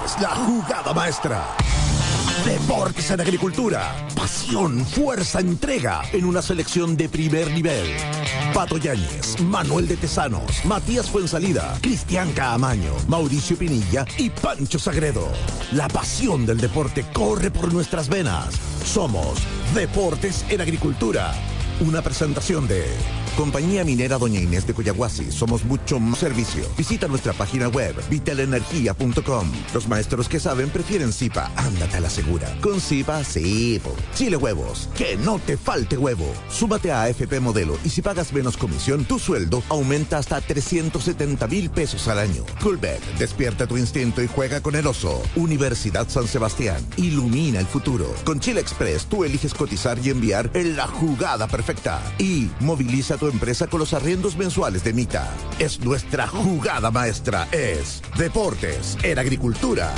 es la jugada maestra. Deportes en Agricultura. Pasión, fuerza, entrega en una selección de primer nivel. Pato Yáñez, Manuel de Tesanos, Matías Fuensalida, Cristian Caamaño, Mauricio Pinilla y Pancho Sagredo. La pasión del deporte corre por nuestras venas. Somos Deportes en Agricultura. Una presentación de Compañía Minera Doña Inés de Coyahuasi. Somos mucho más servicio. Visita nuestra página web vitalenergia.com. Los maestros que saben prefieren Zipa. Ándate a la segura. Con Zipa, sí. Chile Huevos. Que no te falte huevo. Súmate a AFP Modelo y si pagas menos comisión, tu sueldo aumenta hasta 370,000 pesos al año. Coolbet. Despierta tu instinto y juega con el oso. Universidad San Sebastián. Ilumina el futuro. Con Chile Express, tú eliges cotizar y enviar en la jugada perfecta. Y moviliza tu empresa con los arriendos mensuales de Mita. Es nuestra jugada maestra. Es Deportes en Agricultura.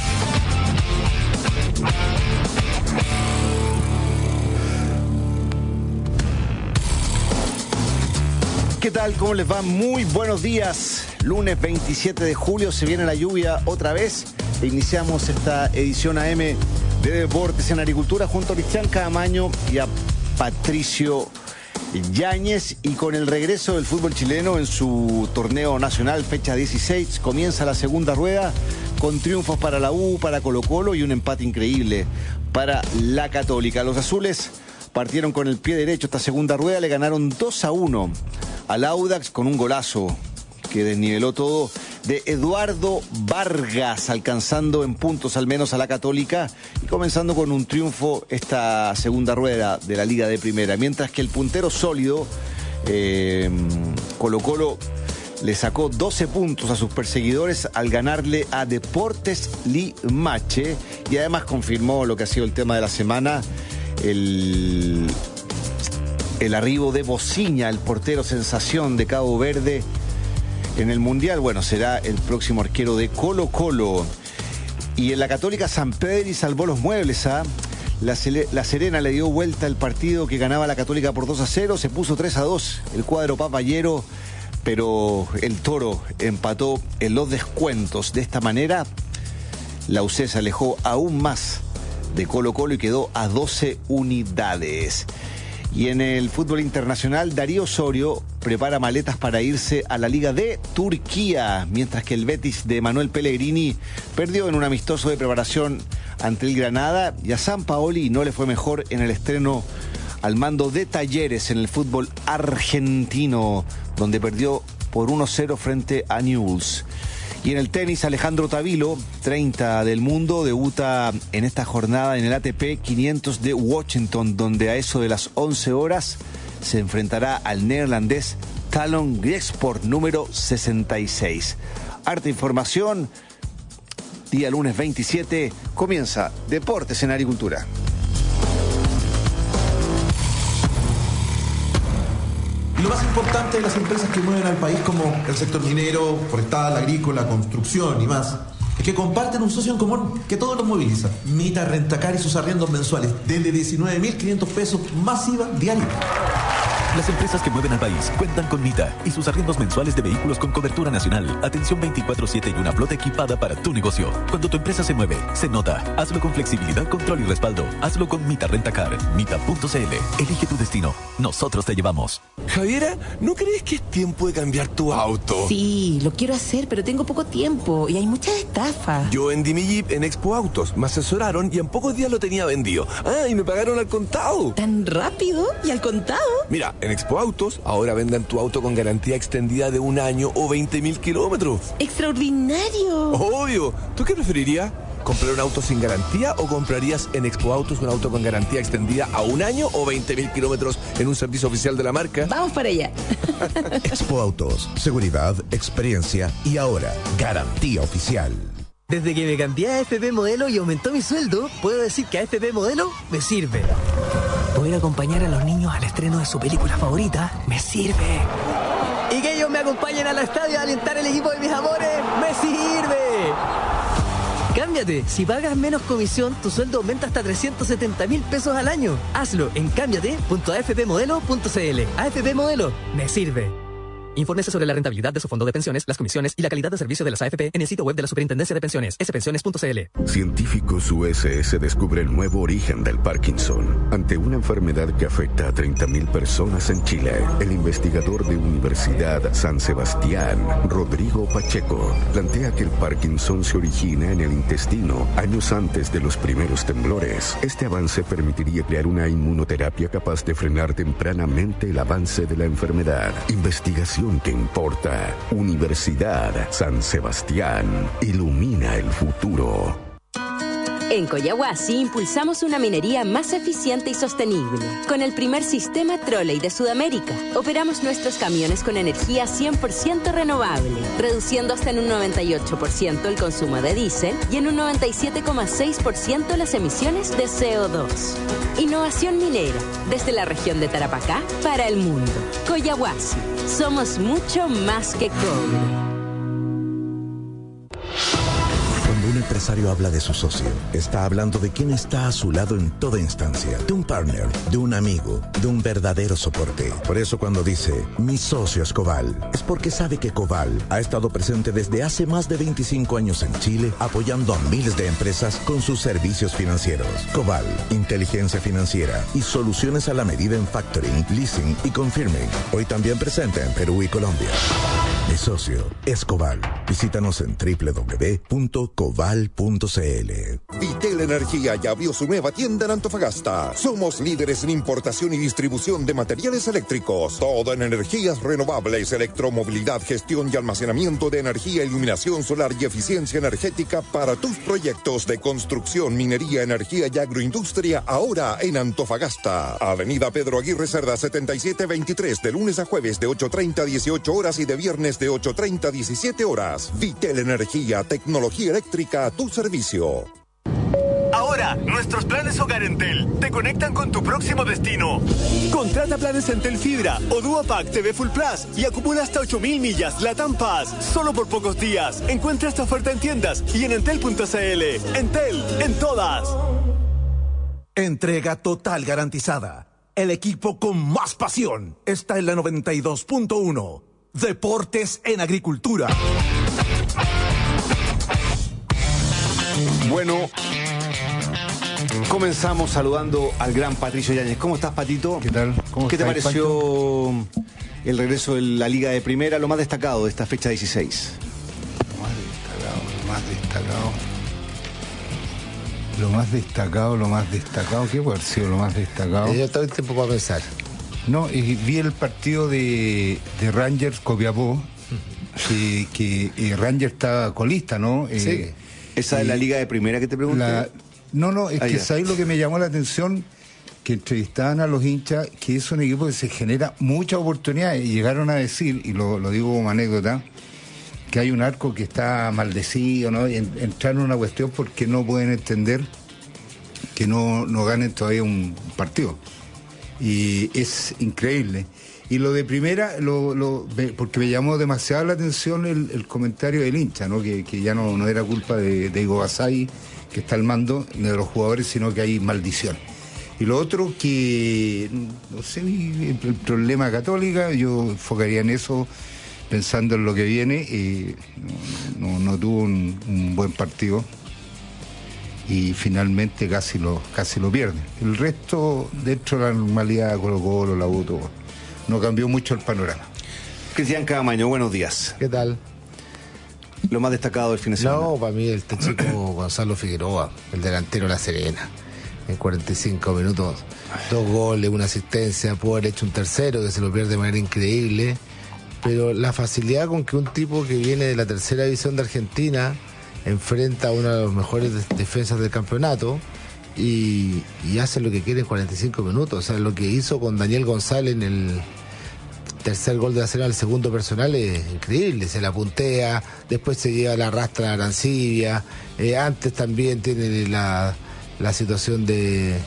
¿Qué tal? ¿Cómo les va? Muy buenos días. Lunes 27 de julio se viene la lluvia otra vez e iniciamos esta edición AM de Deportes en Agricultura junto a Cristian Caamaño y a Patricio Yáñez, y con el regreso del fútbol chileno en su torneo nacional, fecha 16, comienza la segunda rueda con triunfos para la U, para Colo-Colo y un empate increíble para la Católica. Los azules partieron con el pie derecho esta segunda rueda, le ganaron 2-1 al Audax con un golazo que desniveló todo de Eduardo Vargas, alcanzando en puntos al menos a la Católica y comenzando con un triunfo esta segunda rueda de la Liga de Primera. Mientras que el puntero sólido, Colo-Colo, le sacó 12 puntos a sus perseguidores al ganarle a Deportes Limache y además confirmó lo que ha sido el tema de la semana, el arribo de Bociña, el portero sensación de Cabo Verde en el Mundial. Bueno, será el próximo arquero de Colo-Colo. Y en la Católica, San Pedri salvó los muebles a La Serena, le dio vuelta el partido que ganaba la Católica por 2-0, se puso 3-2 el cuadro papayero, pero el Toro empató en los descuentos. De esta manera, la UC se alejó aún más de Colo-Colo y quedó a 12 unidades. Y en el fútbol internacional, Darío Osorio prepara maletas para irse a la Liga de Turquía, mientras que el Betis de Manuel Pellegrini perdió en un amistoso de preparación ante el Granada, y a Sampaoli no le fue mejor en el estreno al mando de Talleres en el fútbol argentino, donde perdió por 1-0 frente a Newell's. Y en el tenis, Alejandro Tavilo, 30 del mundo, debuta en esta jornada en el ATP 500 de Washington, donde a eso de las 11 horas se enfrentará al neerlandés Talon Grieksport, número 66. Harta información, día lunes 27, comienza Deportes en Agricultura. Y lo más importante de las empresas que mueven al país, como el sector minero, forestal, agrícola, construcción y más, es que comparten un socio en común que todos los moviliza. Mita Rentacar y sus arriendos mensuales desde 19.500 pesos más IVA diario. Las empresas que mueven al país cuentan con Mita y sus arriendos mensuales de vehículos con cobertura nacional, atención 24/7 y una flota equipada para tu negocio. Cuando tu empresa se mueve, se nota. Hazlo con flexibilidad, control y respaldo. Hazlo con Mita Rentacar. Mita.cl. Elige tu destino. Nosotros te llevamos. Javiera, ¿no crees que es tiempo de cambiar tu auto? Sí, lo quiero hacer, pero tengo poco tiempo y hay muchas estafas. Yo vendí mi Jeep en Expo Autos, me asesoraron y en pocos días lo tenía vendido. Ah, y me pagaron al contado. ¿Tan rápido? ¿Y al contado? Mira, en Expo Autos ahora venden tu auto con garantía extendida de 1 año o 20.000 kilómetros. ¡Extraordinario! Obvio. ¿Tú qué preferirías? ¿Comprar un auto sin garantía o comprarías en Expo Autos un auto con garantía extendida a 1 año o 20.000 kilómetros en un servicio oficial de la marca? Vamos para allá. Expo Autos, seguridad, experiencia y ahora garantía oficial. Desde que me cambié a AFP Modelo y aumentó mi sueldo, puedo decir que AFP Modelo me sirve. Poder acompañar a los niños al estreno de su película favorita me sirve. Y que ellos me acompañen al estadio a alentar el equipo de mis amores me sirve. Cámbiate. Si pagas menos comisión, tu sueldo aumenta hasta 370.000 pesos al año. Hazlo en cámbiate.afpmodelo.cl. AFP Modelo me sirve. Infórmese sobre la rentabilidad de su fondo de pensiones, las comisiones y la calidad de servicio de las AFP en el sitio web de la Superintendencia de Pensiones, spensiones.cl. Científicos USS descubre el nuevo origen del Parkinson. Ante una enfermedad que afecta a 30.000 personas en Chile, el investigador de Universidad San Sebastián, Rodrigo Pacheco, plantea que el Parkinson se origina en el intestino años antes de los primeros temblores. Este avance permitiría crear una inmunoterapia capaz de frenar tempranamente el avance de la enfermedad. Investigación que importa. Universidad San Sebastián. Ilumina el futuro. En Coyahuasi impulsamos una minería más eficiente y sostenible. Con el primer sistema trolley de Sudamérica, operamos nuestros camiones con energía 100% renovable, reduciendo hasta en un 98% el consumo de diésel y en un 97,6% las emisiones de CO2. Innovación minera, desde la región de Tarapacá para el mundo. Coyahuasi, somos mucho más que cobre. Un empresario habla de su socio. Está hablando de quien está a su lado en toda instancia. De un partner, de un amigo, de un verdadero soporte. Por eso cuando dice, mi socio es Coval, es porque sabe que Coval ha estado presente desde hace más de 25 años en Chile, apoyando a miles de empresas con sus servicios financieros. Coval, inteligencia financiera y soluciones a la medida en factoring, leasing y confirming. Hoy también presente en Perú y Colombia. Mi socio es Coval. Visítanos en www.coval.cl. Vitel Energía ya abrió su nueva tienda en Antofagasta. Somos líderes en importación y distribución de materiales eléctricos. Todo en energías renovables, electromovilidad, gestión y almacenamiento de energía, iluminación solar y eficiencia energética para tus proyectos de construcción, minería, energía y agroindustria, ahora en Antofagasta. Avenida Pedro Aguirre Cerda 7723, de lunes a jueves de 8:30 a 18 horas y de viernes de 8:30 a 17 horas. Vitel Energía, tecnología eléctrica a tu servicio. Ahora, nuestros planes Hogar Entel te conectan con tu próximo destino. Contrata planes Entel Fibra o Duopack TV Full Plus y acumula hasta 8.000 millas LATAM Pass solo por pocos días. Encuentra esta oferta en tiendas y en entel.cl. Entel, en todas. Entrega total garantizada. El equipo con más pasión está en la 92.1. Deportes en Agricultura. Bueno, comenzamos saludando al gran Patricio Yáñez. ¿Cómo estás, Patito? ¿Qué tal? ¿Qué te pareció el regreso de la Liga de Primera, lo más destacado de esta fecha 16? Lo más destacado, ¿qué puede haber sido lo más destacado? Yo todo el tiempo para pensar. No, y vi el partido de Rangers Copiapó, que Rangers está colista, ¿no? Sí. ¿Esa es la Liga de Primera que te pregunté? No, es que ¿sabes lo que me llamó la atención? Que entrevistaban a los hinchas, que es un equipo que se genera muchas oportunidades, y llegaron a decir, y lo digo como anécdota, que hay un arco que está maldecido, ¿no? Y entraron en una cuestión porque no pueden entender que no ganen todavía un partido. Y es increíble. Y lo de Primera, porque me llamó demasiado la atención el comentario del hincha, ¿no? Que ya no era culpa de Igo Basay, que está al mando, de los jugadores, sino que hay maldición. Y lo otro que, no sé, el problema Católica, yo enfocaría en eso, pensando en lo que viene, no tuvo un buen partido. Y finalmente casi lo pierde. El resto, dentro de la normalidad, Colo-Colo, la U, todo. No cambió mucho el panorama. Cristian Camaño, buenos días. ¿Qué tal? Lo más destacado del fin de semana. No, para mí este chico Gonzalo Figueroa, el delantero de La Serena. En 45 minutos, 2 goles, 1 asistencia, pudo haber hecho un tercero que se lo pierde de manera increíble. Pero la facilidad con que un tipo que viene de la tercera división de Argentina enfrenta a una de las mejores defensas del campeonato y hace lo que quiere en 45 minutos. O sea, lo que hizo con Daniel González en el tercer gol de La Serena, el segundo personal, es increíble. Se la puntea, después se lleva la rastra a Arancibia, antes también tiene la situación del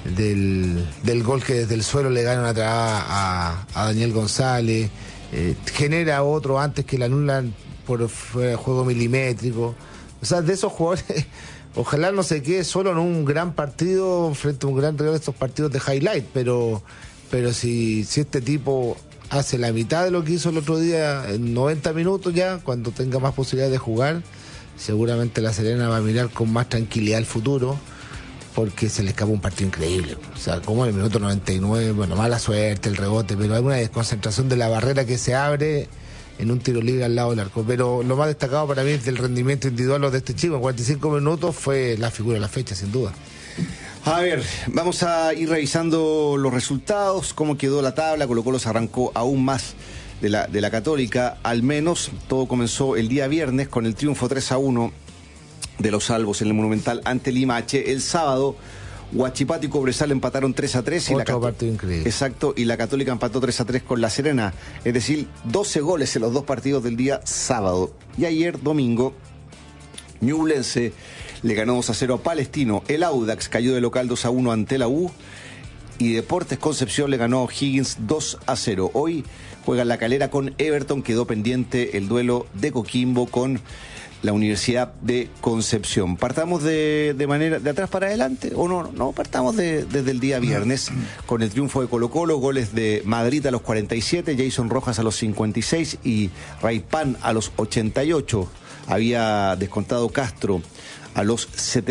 gol que desde el suelo le ganan a Daniel González, genera otro antes que le anulan por juego milimétrico. O sea, de esos jugadores, ojalá no se quede solo en un gran partido frente a un gran rival de estos partidos de highlight, pero si este tipo hace la mitad de lo que hizo el otro día en 90 minutos ya, cuando tenga más posibilidades de jugar, seguramente La Serena va a mirar con más tranquilidad el futuro, porque se le escapa un partido increíble. O sea, como en el minuto 99, bueno, mala suerte, el rebote, pero hay una desconcentración de la barrera que se abre en un tiro libre al lado del arco. Pero lo más destacado para mí del rendimiento individual de este chico en 45 minutos fue la figura de la fecha, sin duda. A ver, vamos a ir revisando los resultados, cómo quedó la tabla. Colo-Colo se arrancó aún más de la Católica, al menos. Todo comenzó el día viernes con el triunfo 3-1 de los Salvos en el Monumental ante Limache. El sábado, Huachipato y Cobresal empataron 3-3. Otro partido increíble. Exacto, y la Católica empató 3-3 con La Serena. Es decir, 12 goles en los dos partidos del día sábado. Y ayer, domingo, Ñublense le ganó 2-0 a Palestino. El Audax cayó de local 2-1 ante la U. Y Deportes Concepción le ganó a O'Higgins 2-0. Hoy juega La Calera con Everton. Quedó pendiente el duelo de Coquimbo con la Universidad de Concepción. Partamos de manera de atrás para adelante, o no, partamos desde el día viernes con el triunfo de Colo-Colo, goles de Madrid a los 47, Jason Rojas a los 56 y Raipán a los 88. Había descontado Castro a los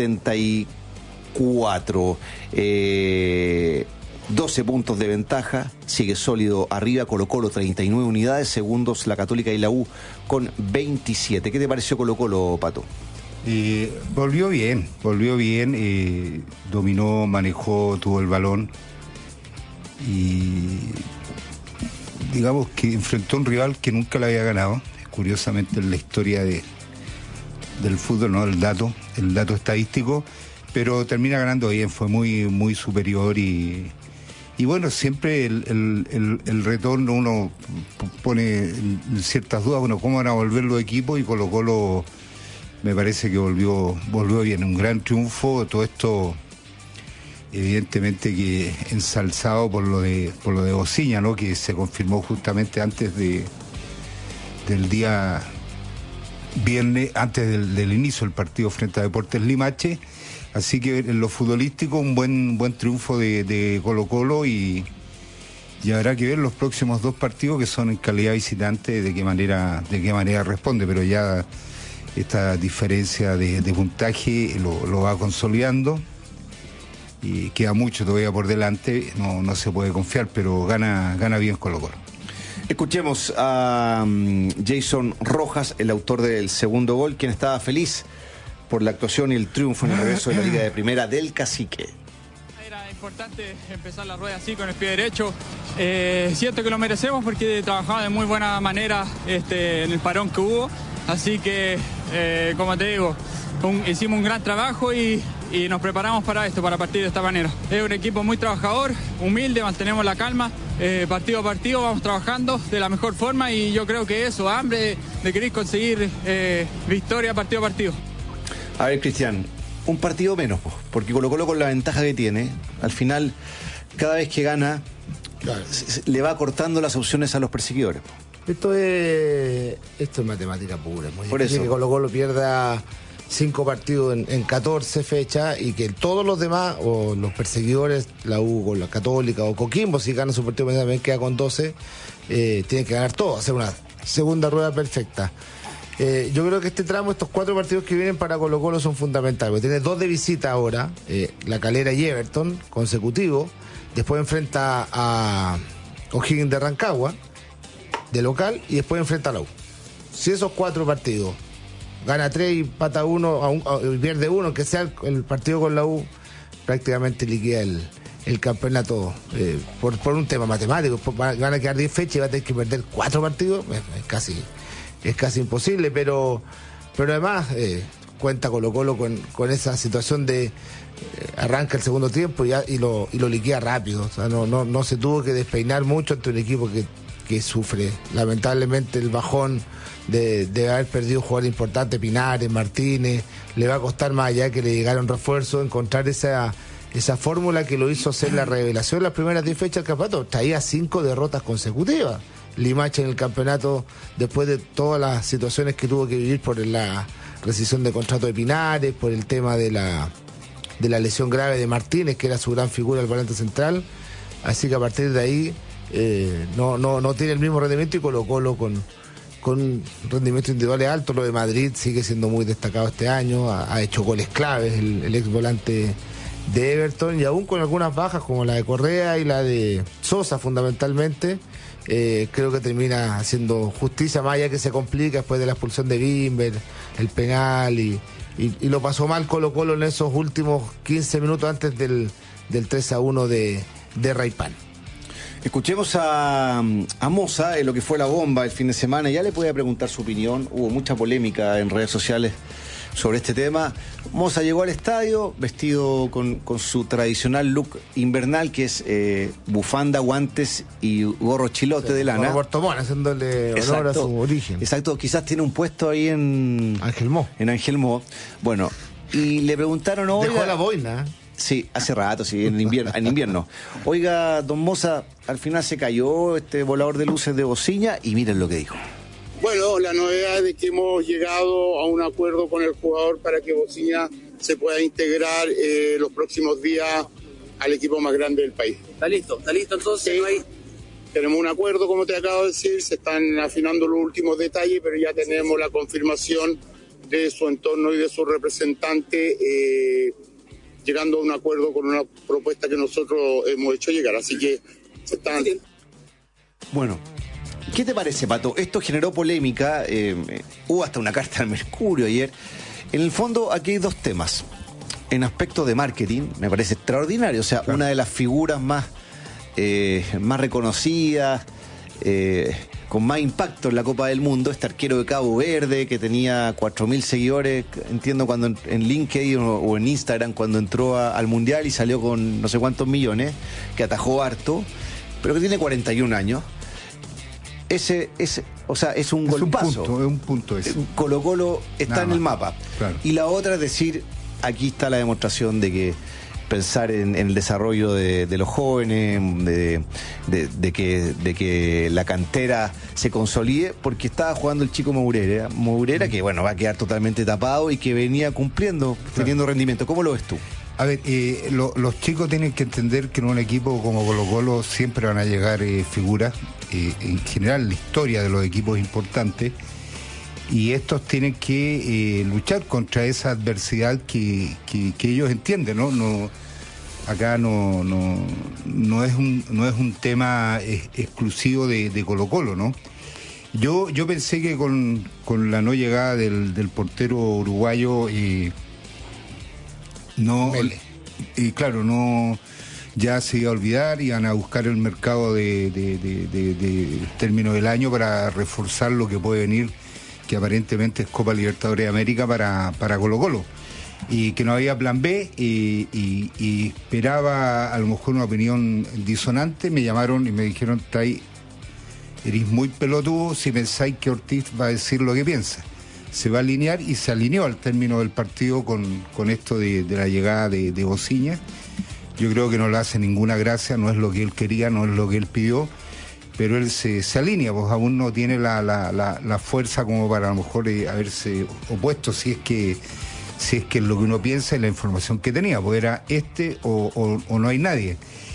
74. 12 puntos de ventaja, sigue sólido arriba Colo-Colo, 39 unidades, segundos la Católica y la U con 27. ¿Qué te pareció Colo-Colo, Pato? Volvió bien, dominó, manejó, tuvo el balón y digamos que enfrentó a un rival que nunca le había ganado, curiosamente en la historia del fútbol, ¿no? El dato estadístico, pero termina ganando bien, fue muy superior y bueno, siempre el retorno uno pone ciertas dudas, bueno, cómo van a volver los equipos, y Colo-Colo me parece que volvió bien, un gran triunfo. Todo esto evidentemente que ensalzado por lo de Bociña, ¿no? Que se confirmó justamente antes del día viernes, antes del inicio del partido frente a Deportes Limache. Así que en lo futbolístico un buen triunfo de Colo-Colo y habrá que ver los próximos dos partidos, que son en calidad visitante, de qué manera responde, pero ya esta diferencia de puntaje lo va consolidando y queda mucho todavía por delante, no se puede confiar, pero gana bien Colo-Colo. Escuchemos a Jason Rojas, el autor del segundo gol, quien estaba feliz por la actuación y el triunfo en el regreso de la Liga de Primera del Cacique. Era importante empezar la rueda así con el pie derecho. Siento que lo merecemos porque trabajamos de muy buena manera en el parón que hubo. Así que, como te digo, hicimos un gran trabajo y nos preparamos para esto, para partir de esta manera. Es un equipo muy trabajador, humilde, mantenemos la calma. Partido a partido vamos trabajando de la mejor forma y yo creo que eso, hambre de querer conseguir victoria partido a partido. A ver, Cristian, un partido menos, porque Colo-Colo con la ventaja que tiene, al final, cada vez que gana, claro, le va cortando las opciones a los perseguidores. Esto es matemática pura. Muy por eso que Colo-Colo pierda 5 partidos en 14 fechas y que todos los demás, o los perseguidores, la U con la Católica o Coquimbo, si gana su partido también queda con 12, tienen que ganar todo, hacer una segunda rueda perfecta. Yo creo que este tramo, estos 4 partidos que vienen para Colo-Colo son fundamentales, porque tiene 2 de visita ahora, La Calera y Everton, consecutivos. Después enfrenta a O'Higgins de Rancagua, de local, y después enfrenta a la U. Si esos 4 partidos gana 3 y empata 1, pierde 1, que sea el partido con la U, prácticamente liquida el campeonato por un tema matemático. Van a quedar 10 fechas y va a tener que perder 4 partidos, es casi imposible, pero además cuenta Colo-Colo con esa situación de arranca el segundo tiempo y lo liquida rápido. O sea, no se tuvo que despeinar mucho ante un equipo que sufre lamentablemente el bajón de haber perdido jugadores importantes, Pinares, Martínez. Le va a costar, más allá que le llegaron refuerzos, encontrar esa fórmula que lo hizo ser la revelación las primeras 10 fechas del campeonato. Traía 5 derrotas consecutivas Limache en el campeonato, después de todas las situaciones que tuvo que vivir por la rescisión de contrato de Pinares, por el tema de la lesión grave de Martínez, que era su gran figura del volante central. Así que a partir de ahí no tiene el mismo rendimiento, y Colo-Colo con rendimientos individuales altos. Lo de Madrid sigue siendo muy destacado este año, ha hecho goles claves el ex volante de Everton, y aún con algunas bajas como la de Correa y la de Sosa fundamentalmente, creo que termina haciendo justicia, más allá que se complica después de la expulsión de Bimber, el penal, y lo pasó mal Colo-Colo en esos últimos 15 minutos antes del 3-1 de Raipán. Escuchemos a Moza en lo que fue la bomba el fin de semana. Ya le podía preguntar su opinión. Hubo mucha polémica en redes sociales sobre este tema. Moza llegó al estadio vestido con su tradicional look invernal, que es bufanda, guantes y gorro chilote de lana. Puerto Montt, haciéndole honor a su origen. Exacto, quizás tiene un puesto ahí en Ángel Mo. Bueno, y le preguntaron hoy. Dejó la boina. Sí, hace rato, sí, en invierno. Oiga, don Moza, al final se cayó este volador de luces de Bociña, y miren lo que dijo. Bueno, la novedad es que hemos llegado a un acuerdo con el jugador para que Bociña se pueda integrar los próximos días al equipo más grande del país. ¿Está listo entonces? Sí. ¿No hay... Tenemos un acuerdo, como te acabo de decir, se están afinando los últimos detalles, pero ya tenemos la confirmación de su entorno y de su representante, llegando a un acuerdo con una propuesta que nosotros hemos hecho llegar. Así que se están... Bueno, ¿qué te parece, Pato? Esto generó polémica, hubo hasta una carta al Mercurio ayer. En el fondo, aquí hay dos temas. En aspecto de marketing, me parece extraordinario. O sea, claro, una de las figuras más reconocidas, con más impacto en la Copa del Mundo, este arquero de Cabo Verde, que tenía 4.000 seguidores, entiendo, cuando en LinkedIn o en Instagram, cuando entró al Mundial y salió con no sé cuántos millones, que atajó harto, pero que tiene 41 años. O sea, es un golpazo. Es un punto ese. Colo-Colo está Nada en el más. mapa. Claro. Y la otra es decir, aquí está la demostración de que pensar en el desarrollo de los jóvenes, de que la cantera se consolide, porque estaba jugando el chico Mourera, que bueno, va a quedar totalmente tapado y que venía cumpliendo, teniendo rendimiento. ¿Cómo lo ves tú? A ver, los chicos tienen que entender que en un equipo como Colo-Colo siempre van a llegar figuras, en general la historia de los equipos importantes, y estos tienen que luchar contra esa adversidad que ellos entienden, ¿no? Acá no es un tema exclusivo de Colo-Colo, ¿no? Yo pensé que con la no llegada del portero uruguayo, ya se iba a olvidar, iban a buscar el mercado de término del año para reforzar lo que puede venir, que aparentemente es Copa Libertadores de América para Colo-Colo, y que no había plan B, y esperaba a lo mejor una opinión disonante. Me llamaron y me dijeron: eres muy pelotudo si pensáis que Ortiz va a decir lo que piensa. Se va a alinear, y se alineó al término del partido con esto de la llegada de Bociña. Yo creo que no le hace ninguna gracia, no es lo que él quería, no es lo que él pidió, pero él se alinea, pues aún no tiene la fuerza como para a lo mejor haberse opuesto, si es que es lo que uno piensa y la información que tenía, pues era o no hay nadie.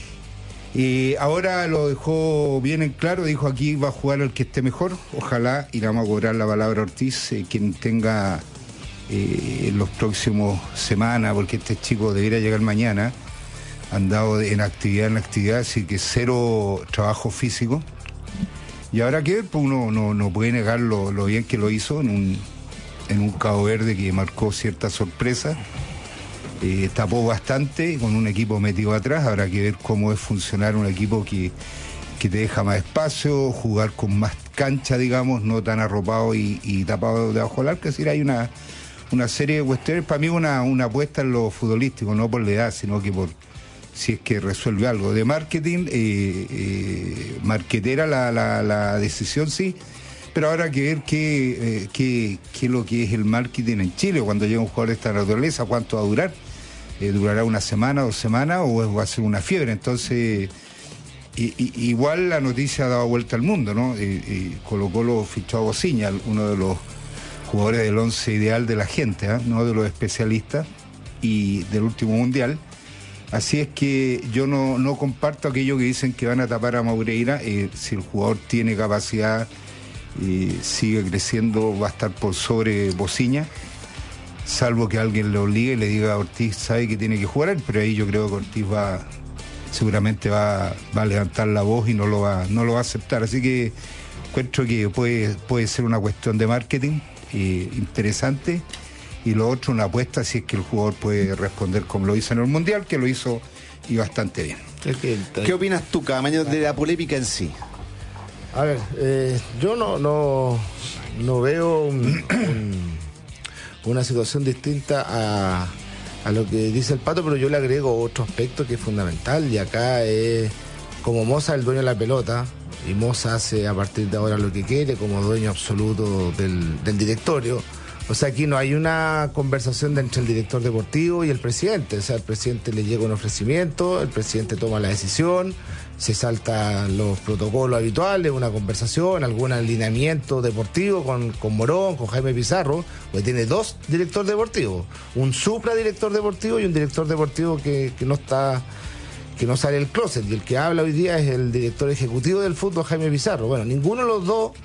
Ahora lo dejó bien en claro, dijo: aquí va a jugar el que esté mejor, ojalá, y le vamos a cobrar la palabra a Ortiz, quien tenga en los próximos semanas, porque este chico debiera llegar mañana, andado en actividad, así que cero trabajo físico. Y habrá que ver, pues uno no puede negar lo bien que lo hizo en un Cabo Verde que marcó cierta sorpresa. Tapó bastante con un equipo metido atrás. Habrá que ver cómo es funcionar un equipo que te deja más espacio, jugar con más cancha, digamos, no tan arropado y tapado debajo del arco. Es decir, hay una serie de cuestiones. Para mí una apuesta en lo futbolístico, no por la edad, sino que por si es que resuelve algo. De marketing, marquetera la decisión, sí, pero habrá que ver qué es lo que es el marketing en Chile cuando llega un jugador de esta naturaleza, cuánto va a durar. ¿Durará una semana, 2 semanas, o va a ser una fiebre? Entonces, igual la noticia ha dado vuelta al mundo, ¿no? Colo-Colo fichó a Bociña, uno de los jugadores del 11 ideal de la gente, no de los especialistas, y del último mundial. Así es que yo no comparto aquello que dicen que van a tapar a Maureira. Si el jugador tiene capacidad y sigue creciendo, va a estar por sobre Bociña, salvo que alguien le obligue y le diga a Ortiz, sabe que tiene que jugar él, pero ahí yo creo que Ortiz seguramente va a levantar la voz y no lo va a aceptar. Así que encuentro que puede ser una cuestión de marketing interesante, y lo otro una apuesta si es que el jugador puede responder como lo hizo en el Mundial, que lo hizo y bastante bien. ¿Qué opinas tú, Camaño, de la polémica en sí? A ver, yo no veo una situación distinta a lo que dice el Pato, pero yo le agrego otro aspecto que es fundamental, y acá es como Moza es el dueño de la pelota, y Moza hace a partir de ahora lo que quiere como dueño absoluto del directorio. O sea, aquí no hay una conversación entre el director deportivo y el presidente. O sea, el presidente le llega un ofrecimiento, el presidente toma la decisión, se saltan los protocolos habituales, una conversación, algún alineamiento deportivo con Morón, con Jaime Pizarro, pues tiene dos directores deportivos, un supradirector deportivo y un director deportivo que no sale del closet, y el que habla hoy día es el director ejecutivo del fútbol, Jaime Pizarro. Bueno, ninguno de los dos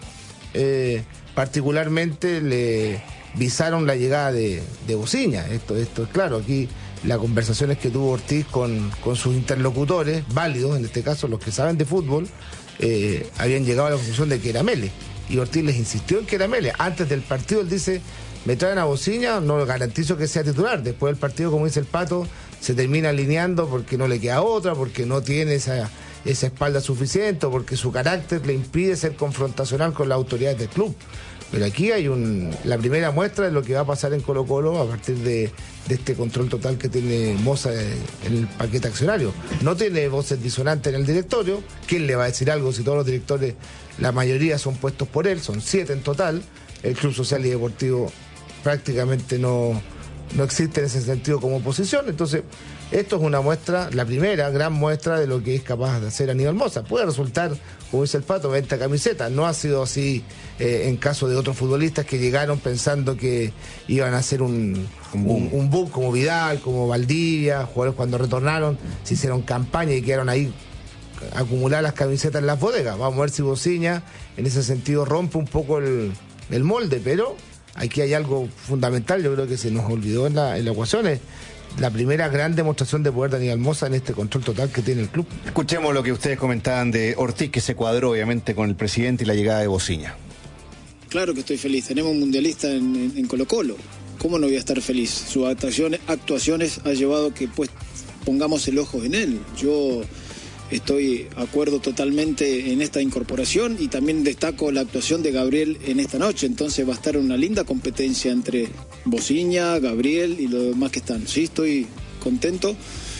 particularmente le visaron la llegada de Bociña. Esto es claro. Aquí las conversaciones que tuvo Ortiz con sus interlocutores, válidos en este caso, los que saben de fútbol, habían llegado a la conclusión de que era Mele, y Ortiz les insistió en que era Mele. Antes del partido él dice, me traen a Bociña, no garantizo que sea titular. Después del partido, como dice el Pato, se termina alineando porque no le queda otra, porque no tiene esa espalda suficiente, porque su carácter le impide ser confrontacional con las autoridades del club. Pero aquí hay la primera muestra de lo que va a pasar en Colo-Colo a partir de este control total que tiene Moza en el paquete accionario. No tiene voces disonantes en el directorio. ¿Quién le va a decir algo si todos los directores, la mayoría son puestos por él? Son 7 en total. El Club Social y Deportivo prácticamente no existe en ese sentido como oposición. Entonces, esto es una muestra, la primera gran muestra de lo que es capaz de hacer Aníbal Moza. Puede resultar, como dice el Pato, venta camiseta. No ha sido así en caso de otros futbolistas que llegaron pensando que iban a hacer un boom, como Vidal, como Valdivia. Jugadores cuando retornaron se hicieron campaña y quedaron ahí acumular las camisetas en las bodegas. Vamos a ver si Bociña en ese sentido rompe un poco el molde, pero aquí hay algo fundamental, yo creo que se nos olvidó en la ecuación, es la primera gran demostración de poder de Aníbal Moza en este control total que tiene el club. Escuchemos lo que ustedes comentaban de Ortiz, que se cuadró obviamente con el presidente y la llegada de Bociña. Claro que estoy feliz, tenemos un mundialista en Colo-Colo, ¿cómo no voy a estar feliz? Sus actuaciones ha llevado a que pues pongamos el ojo en él. Yo estoy de acuerdo totalmente en esta incorporación, y también destaco la actuación de Gabriel en esta noche. Entonces va a estar una linda competencia entre Bociña, Gabriel y los demás que están. Sí, estoy contento,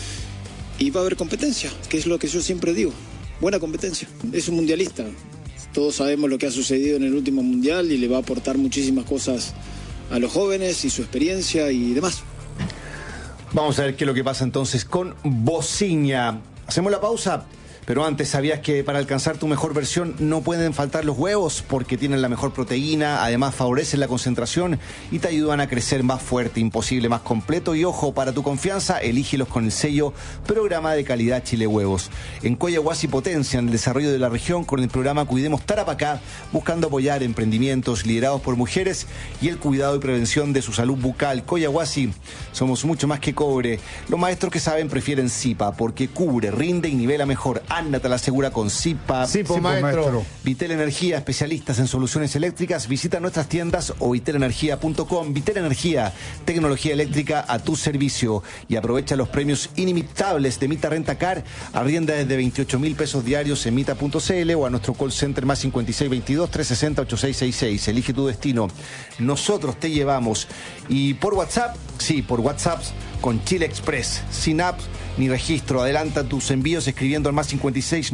y va a haber competencia, que es lo que yo siempre digo. Buena competencia. Es un mundialista. Todos sabemos lo que ha sucedido en el último mundial, y le va a aportar muchísimas cosas a los jóvenes y su experiencia y demás. Vamos a ver qué es lo que pasa entonces con Bociña. Hacemos la pausa, pero antes, ¿sabías que para alcanzar tu mejor versión no pueden faltar los huevos? Porque tienen la mejor proteína, además favorecen la concentración y te ayudan a crecer más fuerte, imposible, más completo. Y ojo, para tu confianza, elígelos con el sello Programa de Calidad Chile Huevos. En Coyahuasi potencian el desarrollo de la región con el programa Cuidemos Tarapacá, buscando apoyar emprendimientos liderados por mujeres y el cuidado y prevención de su salud bucal. Coyahuasi, somos mucho más que cobre. Los maestros que saben prefieren Zipa, porque cubre, rinde y nivela mejor. Anda, te la asegura con Zipa. Zipa, maestro. Vitel Energía, especialistas en soluciones eléctricas. Visita nuestras tiendas o vitelenergia.com. Vitel Energía, tecnología eléctrica a tu servicio. Y aprovecha los premios inimitables de Mita Rentacar. Arrienda desde 28.000 pesos diarios en mita.cl o a nuestro call center más 5622-360-8666. Elige tu destino. Nosotros te llevamos. Y por WhatsApp, sí, por WhatsApp con Chile Express. Sin apps ni registro. Adelanta tus envíos escribiendo al más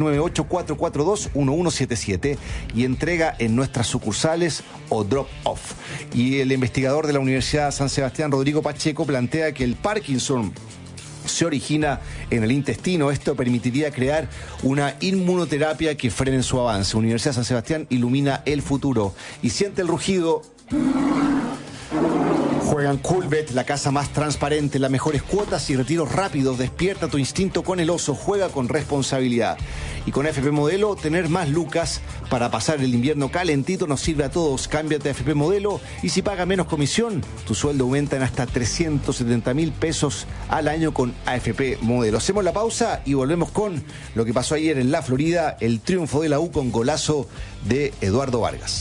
56984421177 y entrega en nuestras sucursales o drop off. Y el investigador de la Universidad San Sebastián, Rodrigo Pacheco, plantea que el Parkinson se origina en el intestino. Esto permitiría crear una inmunoterapia que frene su avance. Universidad San Sebastián ilumina el futuro. Y siente el rugido. Juega en Coolbet, la casa más transparente, las mejores cuotas y retiros rápidos. Despierta tu instinto con el oso, juega con responsabilidad. Y con FP Modelo, tener más lucas para pasar el invierno calentito nos sirve a todos. Cámbiate a FP Modelo y si paga menos comisión, tu sueldo aumenta en hasta 370.000 pesos al año con AFP Modelo. Hacemos la pausa y volvemos con lo que pasó ayer en la Florida, el triunfo de la U con golazo de Eduardo Vargas.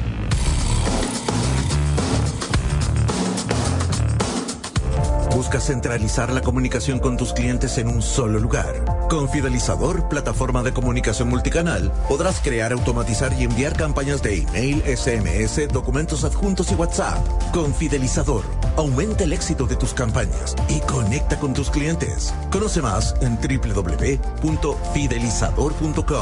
¿Buscas centralizar la comunicación con tus clientes en un solo lugar? Con Fidelizador, plataforma de comunicación multicanal, podrás crear, automatizar y enviar campañas de email, SMS, documentos adjuntos y WhatsApp. Con Fidelizador, aumenta el éxito de tus campañas y conecta con tus clientes. Conoce más en www.fidelizador.com.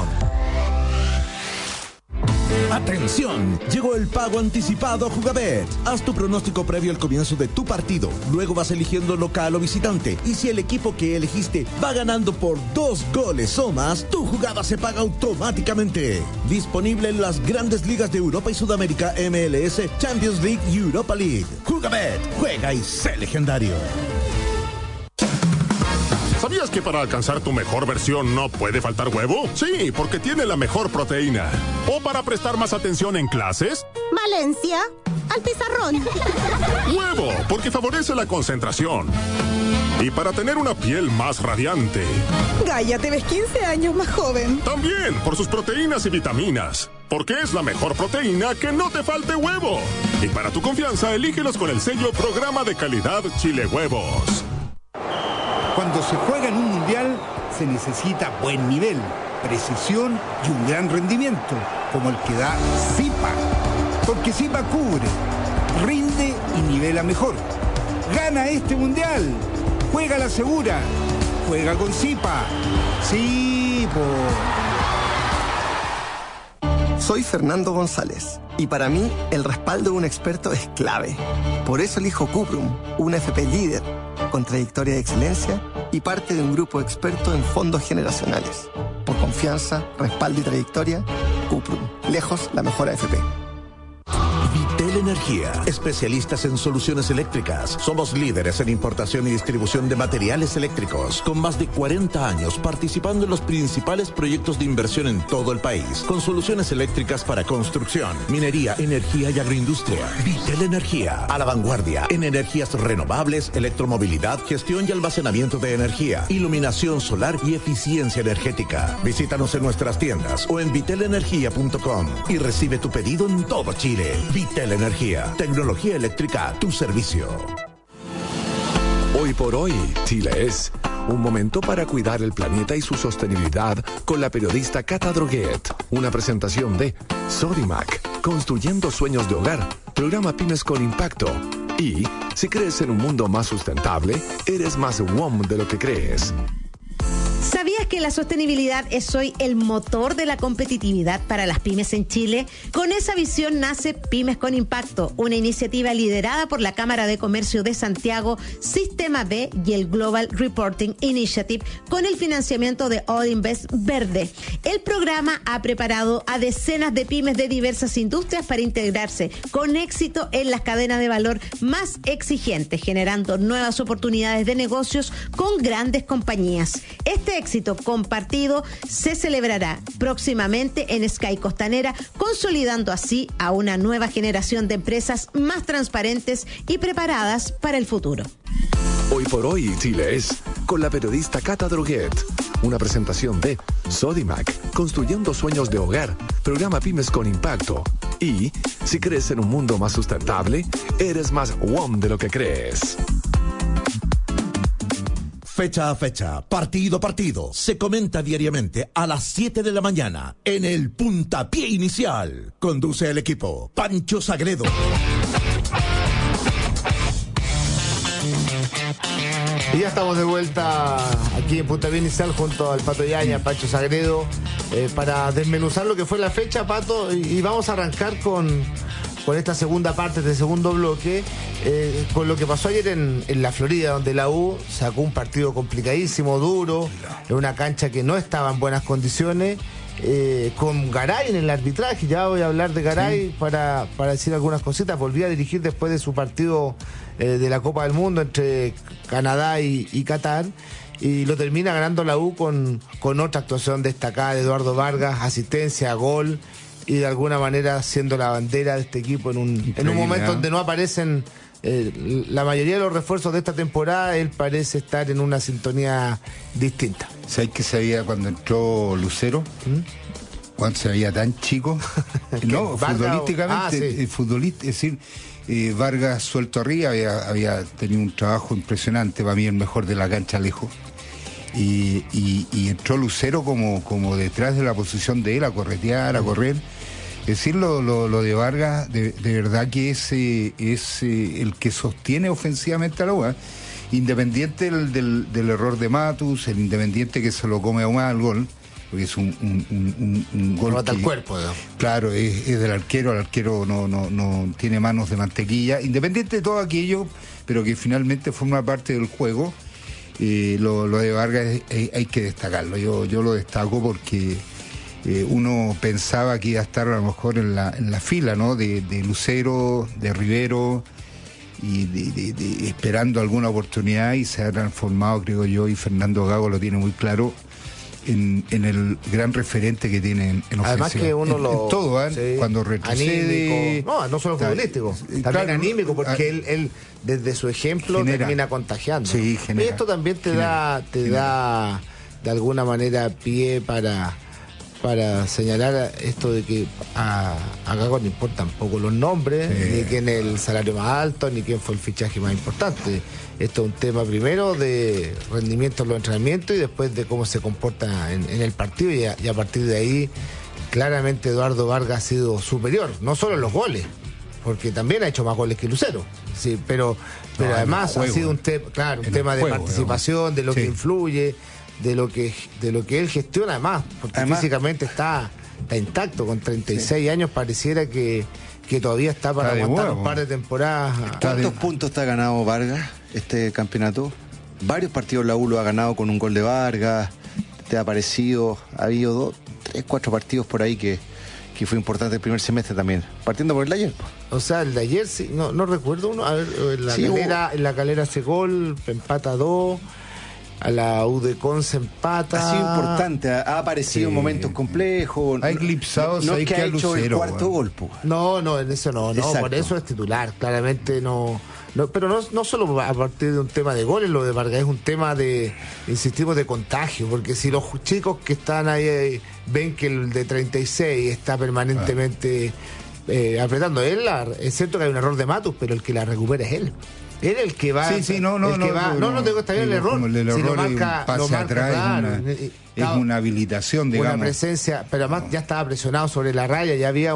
¡Atención! Llegó el pago anticipado a Jugabet. Haz tu pronóstico previo al comienzo de tu partido. Luego vas eligiendo local o visitante. Y si el equipo que elegiste va ganando por 2 goles o más, tu jugada se paga automáticamente. Disponible en las grandes ligas de Europa y Sudamérica, MLS, Champions League y Europa League. Jugabet, juega y sé legendario. ¿Sabías que para alcanzar tu mejor versión no puede faltar huevo? Sí, porque tiene la mejor proteína. ¿O para prestar más atención en clases? Valencia, al pizarrón. Huevo, porque favorece la concentración. Y para tener una piel más radiante. Gaia, te ves 15 años más joven. También por sus proteínas y vitaminas. Porque es la mejor proteína que no te falte huevo. Y para tu confianza, elígelos con el sello Programa de Calidad Chile Huevos. Cuando se juega en un mundial, se necesita buen nivel, precisión y un gran rendimiento, como el que da Zipa. Porque Zipa cubre, rinde y nivela mejor. Gana este mundial. Juega la segura. Juega con Zipa. Zipo. Soy Fernando González y para mí el respaldo de un experto es clave. Por eso elijo Cuprum, un FP líder, con trayectoria de excelencia y parte de un grupo experto en fondos generacionales. Por confianza, respaldo y trayectoria, Cuprum, lejos la mejor AFP. Vitel Energía, especialistas en soluciones eléctricas. Somos líderes en importación y distribución de materiales eléctricos, con más de 40 años participando en los principales proyectos de inversión en todo el país, con soluciones eléctricas para construcción, minería, energía y agroindustria. Vitel Energía, a la vanguardia en energías renovables, electromovilidad, gestión y almacenamiento de energía, iluminación solar y eficiencia energética. Visítanos en nuestras tiendas o en vitelenergia.com y recibe tu pedido en todo Chile. Vitel Energía, tecnología eléctrica a tu servicio. Hoy por hoy, Chile es un momento para cuidar el planeta y su sostenibilidad con la periodista Cata Droguet. Una presentación de Sodimac, construyendo sueños de hogar, programa Pymes con Impacto. Y si crees en un mundo más sustentable, eres más WOM de lo que crees. ¿Sabías que la sostenibilidad es hoy el motor de la competitividad para las pymes en Chile? Con esa visión nace Pymes con Impacto, una iniciativa liderada por la Cámara de Comercio de Santiago, Sistema B y el Global Reporting Initiative, con el financiamiento de Odinvest Verde. El programa ha preparado a decenas de pymes de diversas industrias para integrarse con éxito en las cadenas de valor más exigentes, generando nuevas oportunidades de negocios con grandes compañías. Este éxito compartido se celebrará próximamente en Sky Costanera, consolidando así a una nueva generación de empresas más transparentes y preparadas para el futuro. Hoy por hoy, Chile es con la periodista Cata Droguet. Una presentación de Sodimac, construyendo sueños de hogar, programa Pymes con Impacto. Y si crees en un mundo más sustentable, eres más WOM de lo que crees. Fecha a fecha, partido a partido, se comenta diariamente a las 7 de la mañana en el Puntapié Inicial. Conduce el equipo Pancho Sagredo. Y ya estamos de vuelta aquí en Puntapié Inicial junto al Pato Yaña, Pancho Sagredo, para desmenuzar lo que fue la fecha, Pato, y vamos a arrancar con esta segunda parte, este segundo bloque, con lo que pasó ayer en la Florida, donde la U sacó un partido complicadísimo, duro, en una cancha que no estaba en buenas condiciones, con Garay en el arbitraje. Ya voy a hablar de Garay para decir algunas cositas. Volví a dirigir después de su partido de la Copa del Mundo entre Canadá y Qatar, y lo termina ganando la U con otra actuación destacada de Eduardo Vargas, asistencia, gol, y de alguna manera siendo la bandera de este equipo en un momento donde no aparecen la mayoría de los refuerzos de esta temporada. Él parece estar en una sintonía distinta. ¿Sabes qué se veía cuando entró Lucero? Cuando se veía tan chico. No, futbolísticamente, es decir, Vargas suelto arriba, había tenido un trabajo impresionante, para mí el mejor de la cancha lejos. Y entró Lucero como detrás de la posición de él, a corretear, a correr. Es decir, lo de Vargas, de verdad que es el que sostiene ofensivamente a la U. Independiente del error de Matus, el Independiente que se lo come a al gol, porque es un gol mata el cuerpo, ¿no? Claro, es del arquero. El arquero no tiene manos de mantequilla. Independiente de todo aquello, pero que finalmente forma parte del juego. Lo de Vargas hay que destacarlo. Yo lo destaco porque uno pensaba que iba a estar a lo mejor en la fila, ¿no? De Lucero, de Rivero, y de esperando alguna oportunidad, y se ha transformado, creo yo, y Fernando Gago lo tiene muy claro, en el gran referente que tiene en ofensiva. Además que uno en todo, sí, cuando retrocede, anímico. No solo futbolístico, también claro, anímico, porque él desde su ejemplo termina contagiando. Sí, y esto también te da de alguna manera pie para señalar esto de que a Gago no importan poco los nombres, ni quién es el salario más alto, ni quién fue el fichaje más importante. Esto es un tema primero de rendimiento en los entrenamientos y después de cómo se comporta en el partido, y a partir de ahí claramente Eduardo Vargas ha sido superior, no solo en los goles, porque también ha hecho más goles que Lucero, sí, pero además ha sido un tema de participación, de lo que influye, de lo que él gestiona, además, porque físicamente está intacto, con 36 años pareciera que todavía está para aguantar un par de temporadas. ¿Cuántos puntos está ganado Vargas este campeonato? Varios partidos la U lo ha ganado con un gol de Vargas. ¿Te ha parecido? Ha habido 3, 4 partidos por ahí que fue importante el primer semestre también, partiendo por el de ayer. O sea, el de ayer sí, no recuerdo uno. A ver, en la Calera hace gol, empata 2. A la U de Conce empata. Ha sido importante, ha aparecido en momentos complejos. Ha eclipsado, no es que ha hecho Lucero, el cuarto gol. No, en eso no, por eso es titular, claramente no, pero no solo a partir de un tema de goles, lo de Vargas es un tema de, insistimos, de contagio, porque si los chicos que están ahí ven que el de 36 está permanentemente apretando, es cierto que hay un error de Matus, pero el que la recupera es él. Él es el que va. No tengo está bien el error. El error, si lo marca, pase atrás, claro, es una habilitación, digamos. Una presencia, pero además ya estaba presionado sobre la raya, ya había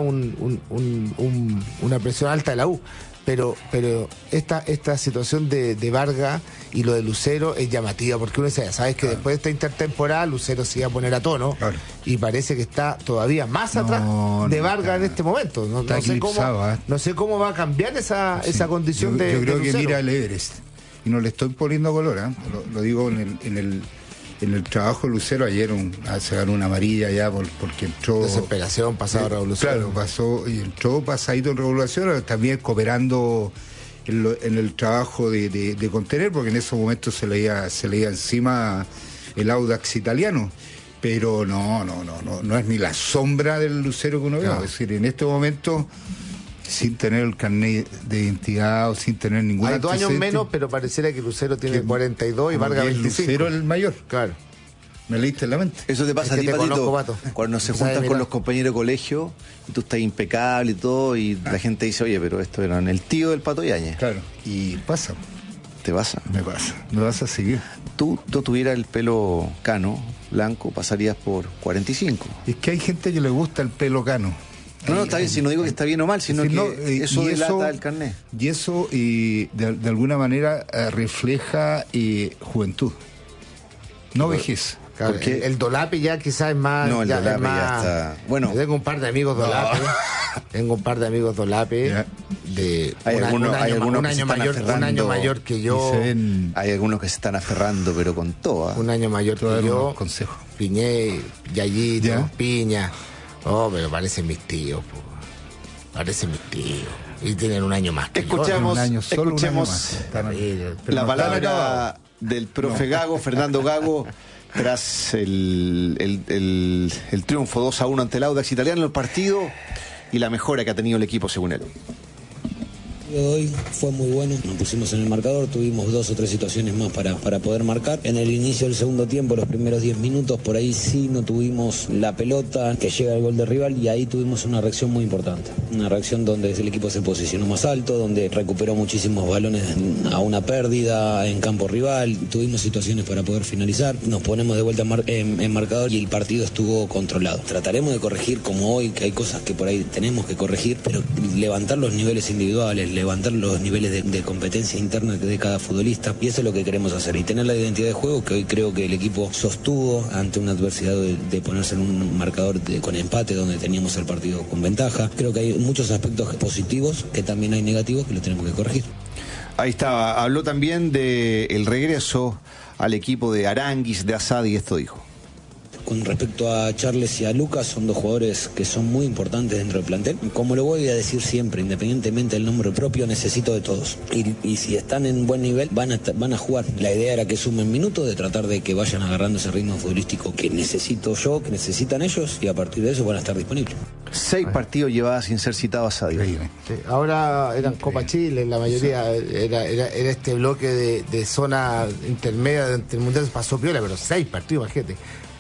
una presión alta de la U. Pero esta situación de Vargas y lo de Lucero es llamativa, porque uno dice, sabes que después de esta intertemporada Lucero se iba a poner a tono, y parece que está todavía más atrás de Vargas en este momento. No sé cómo va a cambiar esa condición de Yo creo de que mira el Everest, y no le estoy poniendo color, lo digo en el trabajo de Lucero. Ayer se ganó una amarilla ya porque entró. Desesperación, pasado revolución. Claro, pasó y entró pasadito en revolución, también cooperando en el trabajo de contener, porque en esos momentos se leía encima el Audax italiano. Pero no es ni la sombra del Lucero que uno ve. Es decir, en este momento, sin tener el carnet de identidad o sin tener ningún hay 2 años menos, pero pareciera que Lucero tiene 42 y Vargas 25. Lucero es el mayor. Claro. Me leíste en la mente. Eso te pasa a ti, Patito, cuando se juntan con los compañeros de colegio y tú estás impecable y todo, y la gente dice, oye, pero esto era el tío del Pato Yáñez. Claro. Y pasa. ¿Te pasa? Me pasa. Me vas a seguir. Tú tuvieras el pelo cano, blanco, pasarías por 45. Es que hay gente que le gusta el pelo cano. No, está bien, si no digo que está bien o mal, sino que eso delata el carnet. Y eso de alguna manera refleja juventud, no vejez. Claro, porque el Dolape ya quizás es más... No, el ya Dolape más, ya está... Bueno. Tengo un par de amigos Dolape. Tengo un par de amigos Dolape de un año mayor que yo. Hay algunos que se están aferrando, pero con todo. Un año mayor que yo. Consejo. Piñé, Yayito, Piña. Oh, pero parecen mis tíos. Parecen mis tíos. Y tienen un año más que escuchemos, yo. Escuchemos la palabra del profe Gago, Fernando Gago, tras el triunfo 2-1 ante el Audax Italiano en el partido y la mejora que ha tenido el equipo según él. De hoy fue muy bueno, nos pusimos en el marcador, tuvimos 2 o 3 situaciones más para poder marcar. En el inicio del segundo tiempo, los primeros 10 minutos, por ahí sí no tuvimos la pelota que llega al gol del rival y ahí tuvimos una reacción muy importante. Una reacción donde el equipo se posicionó más alto, donde recuperó muchísimos balones a una pérdida en campo rival, tuvimos situaciones para poder finalizar, nos ponemos de vuelta en marcador y el partido estuvo controlado. Trataremos de corregir como hoy, que hay cosas que por ahí tenemos que corregir, pero levantar los niveles individuales, levantar los niveles de competencia interna de cada futbolista, y eso es lo que queremos hacer, y tener la identidad de juego que hoy creo que el equipo sostuvo ante una adversidad de ponerse en un marcador con empate donde teníamos el partido con ventaja. Creo que hay muchos aspectos positivos, que también hay negativos que lo tenemos que corregir. Ahí estaba, habló también del regreso al equipo de Aranguis, de Asadi, y esto dijo. Con respecto a Charles y a Lucas, son dos jugadores que son muy importantes dentro del plantel. Como lo voy a decir siempre, independientemente del nombre propio, necesito de todos. Y si están en buen nivel, van a jugar. La idea era que sumen minutos, de tratar de que vayan agarrando ese ritmo futbolístico que necesito yo, que necesitan ellos, y a partir de eso van a estar disponibles. 6 partidos llevadas sin ser citados a Sadio. Sí, ahora eran Copa Chile, la mayoría era este bloque de zona intermedia del Mundial, pasó piola, pero 6 partidos, imagínate.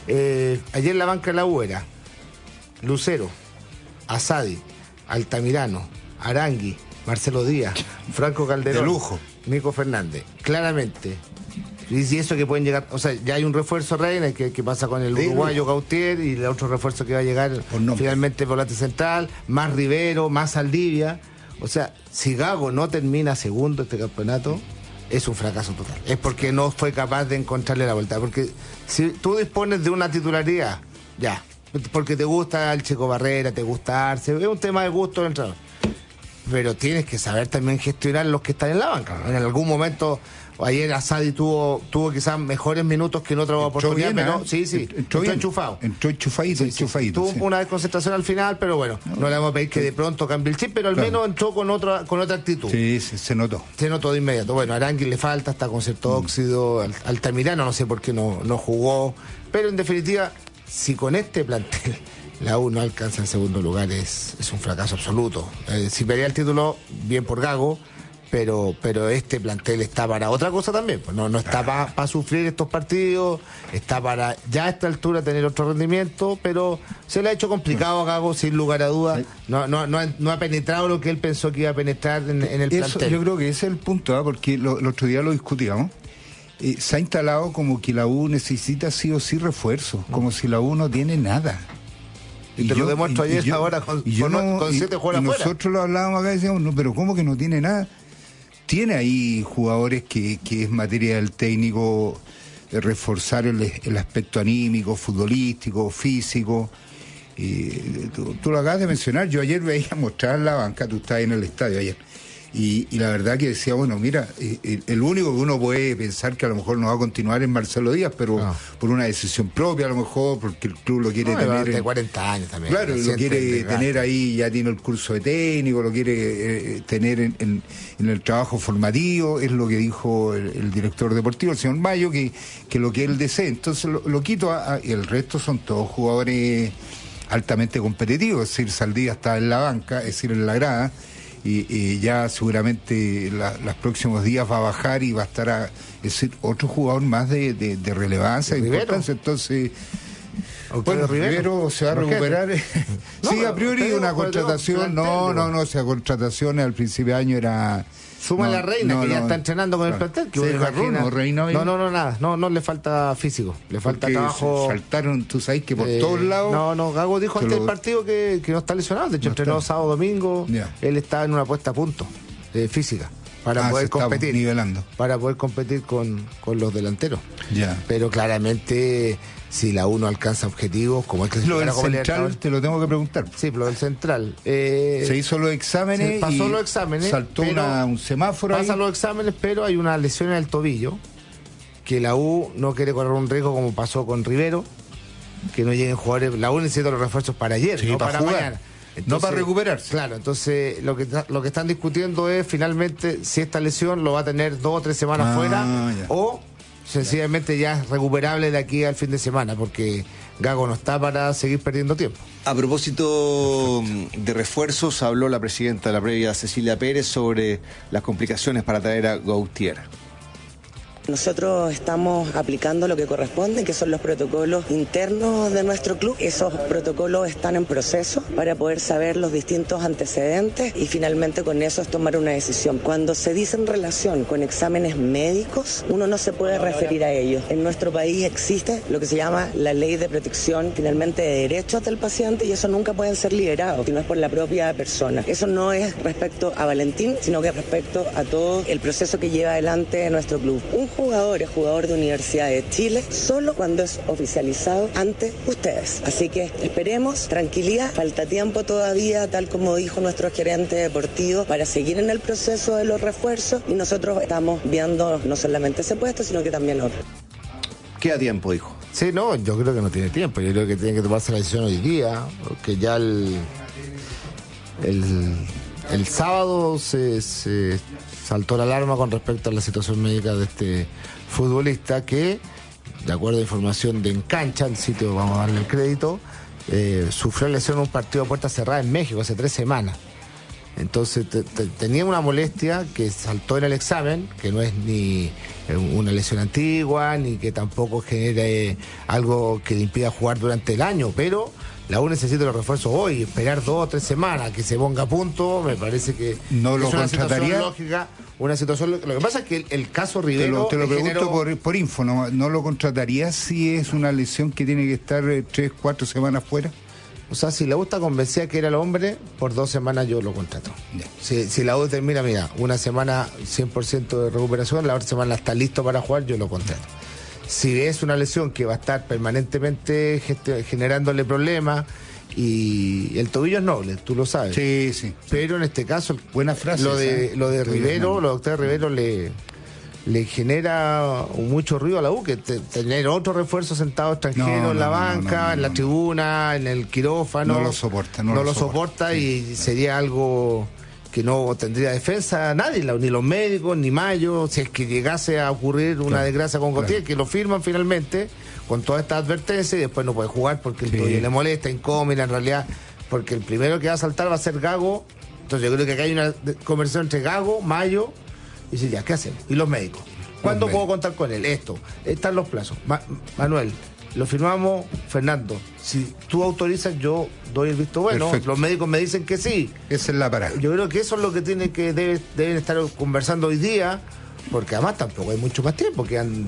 Ayer la banca de la U era Lucero, Asadi, Altamirano, Arangui, Marcelo Díaz, Franco Calderón, de lujo, Nico Fernández. Claramente, y eso que pueden llegar, o sea, ya hay un refuerzo Reina que pasa con el uruguayo Gautier, y el otro refuerzo que va a llegar finalmente volante central, más Rivero, más Saldivia. O sea, si Gago no termina segundo este campeonato, es un fracaso total. Es porque no fue capaz de encontrarle la vuelta. Porque si tú dispones de una titularidad, ya, porque te gusta el Checo Barrera, te gusta Arce, es un tema de gusto del entrenador. Pero tienes que saber también gestionar los que están en la banca. En algún momento, ayer Asadi tuvo quizás mejores minutos que en otra oportunidad, bien, pero sí, entró enchufado. Entró enchufadito. Tuvo una desconcentración al final, pero bueno, no le vamos a pedir que de pronto cambie el chip, pero al menos entró con otra actitud. Sí, se notó. Se notó de inmediato. Bueno, a Arangui le falta, está con cierto óxido, Altamirano no sé por qué no jugó, pero en definitiva, si con este plantel la U no alcanza el segundo lugar, es un fracaso absoluto. Si pelea el título, bien por Gago, pero este plantel está para otra cosa también. Pues no está para sufrir estos partidos, está para ya a esta altura tener otro rendimiento, pero se le ha hecho complicado a Gago, sin lugar a dudas. No ha penetrado lo que él pensó que iba a penetrar en el plantel. Yo creo que ese es el punto, porque el otro día lo discutíamos. Se ha instalado como que la U necesita sí o sí refuerzo, como si la U no tiene nada. Y te lo demuestro ayer ahora con 7 jugadores afuera. Nosotros lo hablábamos acá y decíamos, no, pero ¿cómo que no tiene nada? Tiene ahí jugadores que es materia del técnico reforzar el aspecto anímico, futbolístico, físico. Tú lo acabas de mencionar, yo ayer veía mostrar la banca, tú estabas en el estadio ayer. Y la verdad que decía, bueno, mira, el único que uno puede pensar que a lo mejor no va a continuar es Marcelo Díaz, pero por una decisión propia a lo mejor, porque el club lo quiere tener... De 40 años también. Claro, lo quiere tener ahí, ya tiene el curso de técnico, lo quiere tener en el trabajo formativo, es lo que dijo el director deportivo, el señor Mayo, que lo que él desee. Entonces lo quito, y el resto son todos jugadores altamente competitivos, es decir, Saldivia está en la banca, es decir, en la grada, y ya seguramente los próximos días va a bajar y va a estar es decir, otro jugador más de relevancia, de importancia. Entonces, bueno, Rivero se va a recuperar. Sí, a priori una contratación, esa contratación al principio de año era... Suma la Reina, que ya está entrenando con el plantel. No le falta físico, le falta trabajo. Saltaron, tú sabes que por todos lados. Gago dijo antes del partido que no está lesionado, de hecho entrenó sábado, domingo, él está en una puesta a punto física. para poder competir. Nivelando. Para poder competir con los delanteros. Ya. Pero claramente, si la U no alcanza objetivos, como es que lo del central, te lo tengo que preguntar. Sí, lo del central. Se hizo los exámenes. Pasó los exámenes. Saltó un semáforo. Pasa los exámenes, pero hay una lesión en el tobillo que la U no quiere correr un riesgo como pasó con Rivero, que no lleguen jugadores. La U necesita los refuerzos para ayer, sí, no para jugar. Mañana. Entonces, no para recuperarse. Claro, entonces lo que están discutiendo es finalmente si esta lesión lo va a tener 2 o 3 semanas fuera ya. o sencillamente ya es recuperable de aquí al fin de semana, porque Gago no está para seguir perdiendo tiempo. A propósito de refuerzos, habló la presidenta de la previa, Cecilia Pérez, sobre las complicaciones para traer a Gautier. Nosotros estamos aplicando lo que corresponde, que son los protocolos internos de nuestro club. Esos protocolos están en proceso para poder saber los distintos antecedentes y finalmente con eso es tomar una decisión. Cuando se dice en relación con exámenes médicos, uno no se puede referir a ellos. En nuestro país existe lo que se llama la ley de protección finalmente de derechos del paciente y eso nunca pueden ser liberados, si no es por la propia persona. Eso no es respecto a Valentín, sino que es respecto a todo el proceso que lleva adelante nuestro club. Un jugador es jugador de Universidad de Chile solo cuando es oficializado ante ustedes. Así que esperemos, tranquilidad, falta tiempo todavía, tal como dijo nuestro gerente deportivo, para seguir en el proceso de los refuerzos y nosotros estamos viendo no solamente ese puesto, sino que también otro. Queda tiempo, dijo. Sí, no, yo creo que no tiene tiempo, yo creo que tiene que tomarse la decisión hoy día, porque ya el sábado se saltó la alarma con respecto a la situación médica de este futbolista que, de acuerdo a información de Encancha, el sitio, vamos a darle el crédito, sufrió lesión en un partido a puerta cerrada en México hace 3 semanas. Entonces tenía una molestia que saltó en el examen, que no es ni una lesión antigua, ni que tampoco genere algo que le impida jugar durante el año, pero la U necesita los refuerzos hoy, esperar 2 o 3 semanas que se ponga a punto, me parece que no lo contrataría. Lógica, una situación. Lo que pasa es que el caso Rivero. Te lo pregunto por info, ¿no lo contrataría si es una lesión que tiene que estar 3, 4 semanas fuera? O sea, si la U está convencida que era el hombre, por 2 semanas yo lo contrato. Si la U termina, mira, una semana 100% de recuperación, la otra semana está listo para jugar, yo lo contrato. Si es una lesión que va a estar permanentemente generándole problemas, y el tobillo es noble, tú lo sabes. Sí, sí. Pero en este caso, buena frase. Lo de Rivero, lo de doctor Rivero le genera mucho ruido a la U, que tener otro refuerzo sentado extranjero en la banca, en la tribuna, en el quirófano. No lo soporta. No lo soporta y sería algo que no tendría defensa nadie, ni los médicos, ni Mayo, si es que llegase a ocurrir una desgracia con Gautier, que lo firman finalmente con todas estas advertencias y después no puede jugar porque el tobillo le molesta, incómodo, en realidad, porque el primero que va a saltar va a ser Gago. Entonces yo creo que acá hay una conversación entre Gago, Mayo, y dice, ya, ¿qué hacemos? Y los médicos. ¿Cuándo puedo contar con él? Esto. Están los plazos. Manuel, lo firmamos, Fernando. Si tú autorizas, yo doy el visto bueno. Perfecto. Los médicos me dicen que sí. Esa es la parada. Yo creo que eso es lo que deben estar conversando hoy día, porque además tampoco hay mucho más tiempo. Quedan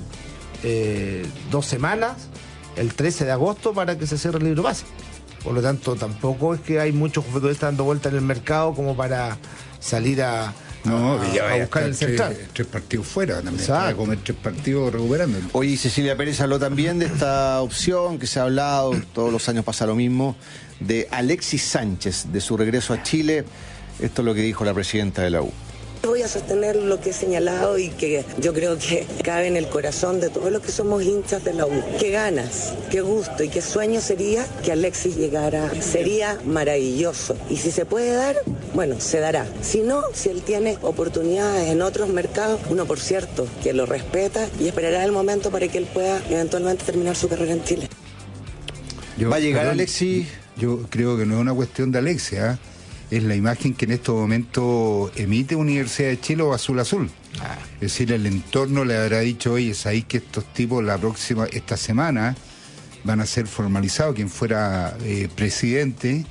2 semanas, el 13 de agosto, para que se cierre el libro base. Por lo tanto, tampoco es que hay muchos futbolistas dando vuelta en el mercado como para salir a buscar el central. 3 partidos fuera también. Para comer 3 partidos recuperando. Hoy Cecilia Pérez habló también de esta opción que se ha hablado, todos los años pasa lo mismo, de Alexis Sánchez, de su regreso a Chile. Esto es lo que dijo la presidenta de la U. Voy a sostener lo que he señalado y que yo creo que cabe en el corazón de todos los que somos hinchas de la U. Qué ganas, qué gusto y qué sueño sería que Alexis llegara. Sería maravilloso. Y si se puede dar, bueno, se dará. Si no, si él tiene oportunidades en otros mercados, uno, por cierto, que lo respeta y esperará el momento para que él pueda eventualmente terminar su carrera en Chile. ¿Va a llegar Alexis? Yo creo que no es una cuestión de Alexis, es la imagen que en estos momentos emite Universidad de Chile o Azul Azul. Es decir, el entorno le habrá dicho, oye, sabéis que estos tipos esta semana van a ser formalizados, quien fuera presidente,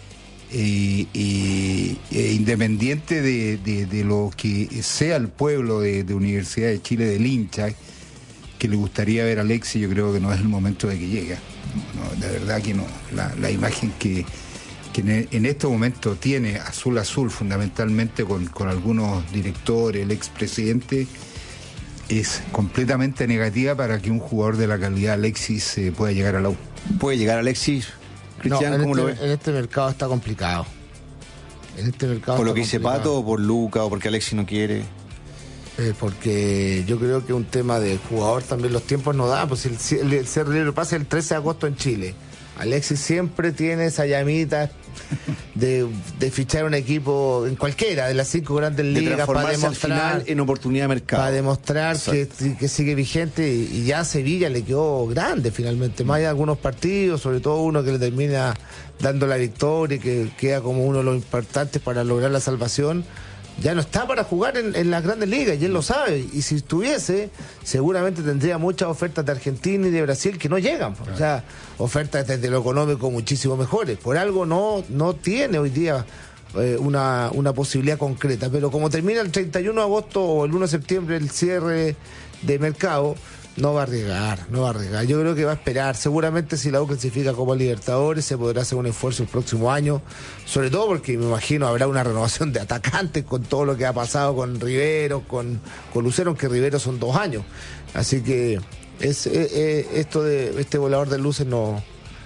independiente de lo que sea el pueblo de Universidad de Chile, del hincha, que le gustaría ver a Alexis, yo creo que no es el momento de que llegue. No, de verdad que no. La imagen que que en este momento tiene Azul fundamentalmente con algunos directores, el expresidente, es completamente negativa para que un jugador de la calidad Alexis pueda llegar a la U. ¿Puede llegar Alexis? Cristian, ¿cómo lo ves? En este mercado está complicado. ¿Por lo que dice Pato, o por Luca, o porque Alexis no quiere? Porque yo creo que es un tema de jugador también, los tiempos no dan. Pues el ser libre pasa el 13 de agosto en Chile. Alexis siempre tiene esa llamita de fichar un equipo en cualquiera de las 5 grandes ligas para demostrar al final en oportunidad de mercado, para demostrar que sigue vigente, y ya a Sevilla le quedó grande finalmente, más hay algunos partidos, sobre todo uno que le termina dando la victoria y que queda como uno de los importantes para lograr la salvación. Ya no está para jugar en las grandes ligas, y él lo sabe, y si estuviese seguramente tendría muchas ofertas de Argentina y de Brasil que no llegan, o sea, ofertas desde lo económico muchísimo mejores. Por algo no tiene hoy día una posibilidad concreta, pero como termina el 31 de agosto o el 1 de septiembre el cierre de mercado, no va a arriesgar. Yo creo que va a esperar. Seguramente si la U clasifica como Libertadores se podrá hacer un esfuerzo el próximo año, sobre todo porque me imagino habrá una renovación de atacantes con todo lo que ha pasado con Rivero, con Lucero, aunque Rivero son 2 años. Así que esto de este volador de luces no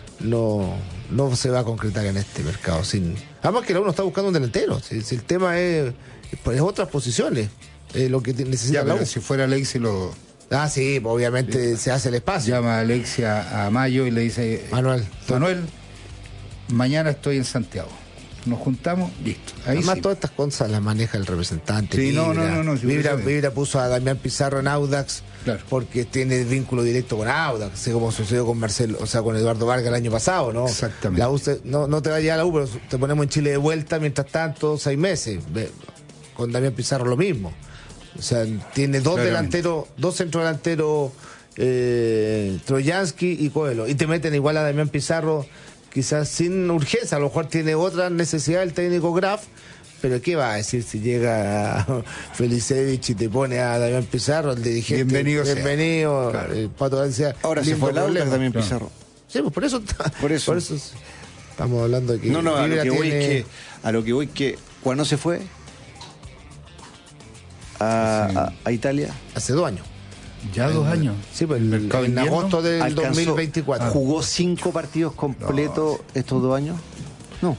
se va a concretar en este mercado. Además que la U no está buscando un delantero. Si el tema es otras posiciones, lo que necesita la U. Si fuera Alexis sí, obviamente se hace el espacio. Llama a Alexia a Mayo y le dice: Manuel, mañana estoy en Santiago. Nos juntamos, listo. Además, todas estas cosas las maneja el representante. Sí, Vibra puso a Damián Pizarro en Audax, claro, porque tiene vínculo directo con Audax, así como sucedió con Marcelo, con Eduardo Vargas el año pasado, ¿no? Exactamente. La U no te va a llegar a la U, pero te ponemos en Chile de vuelta mientras tanto 6 meses. Con Damián Pizarro lo mismo. O sea, tiene dos centrodelanteros, Troyansky y Coelho. Y te meten igual a Damián Pizarro, quizás sin urgencia. A lo mejor tiene otra necesidad el técnico Graf, pero ¿qué va a decir si llega Felicevich y te pone a Damián Pizarro, el dirigente? Bienvenido. Claro. Pato García. Ahora se fue el Audax Damián Pizarro. Sí, pues por eso estamos hablando de que... No, a lo que voy que ¿cuándo se fue? A Italia hace 2 años. Ya 2 años. Sí, pues en agosto del 2024. ¿Jugó 5 partidos completos estos 2 años? No.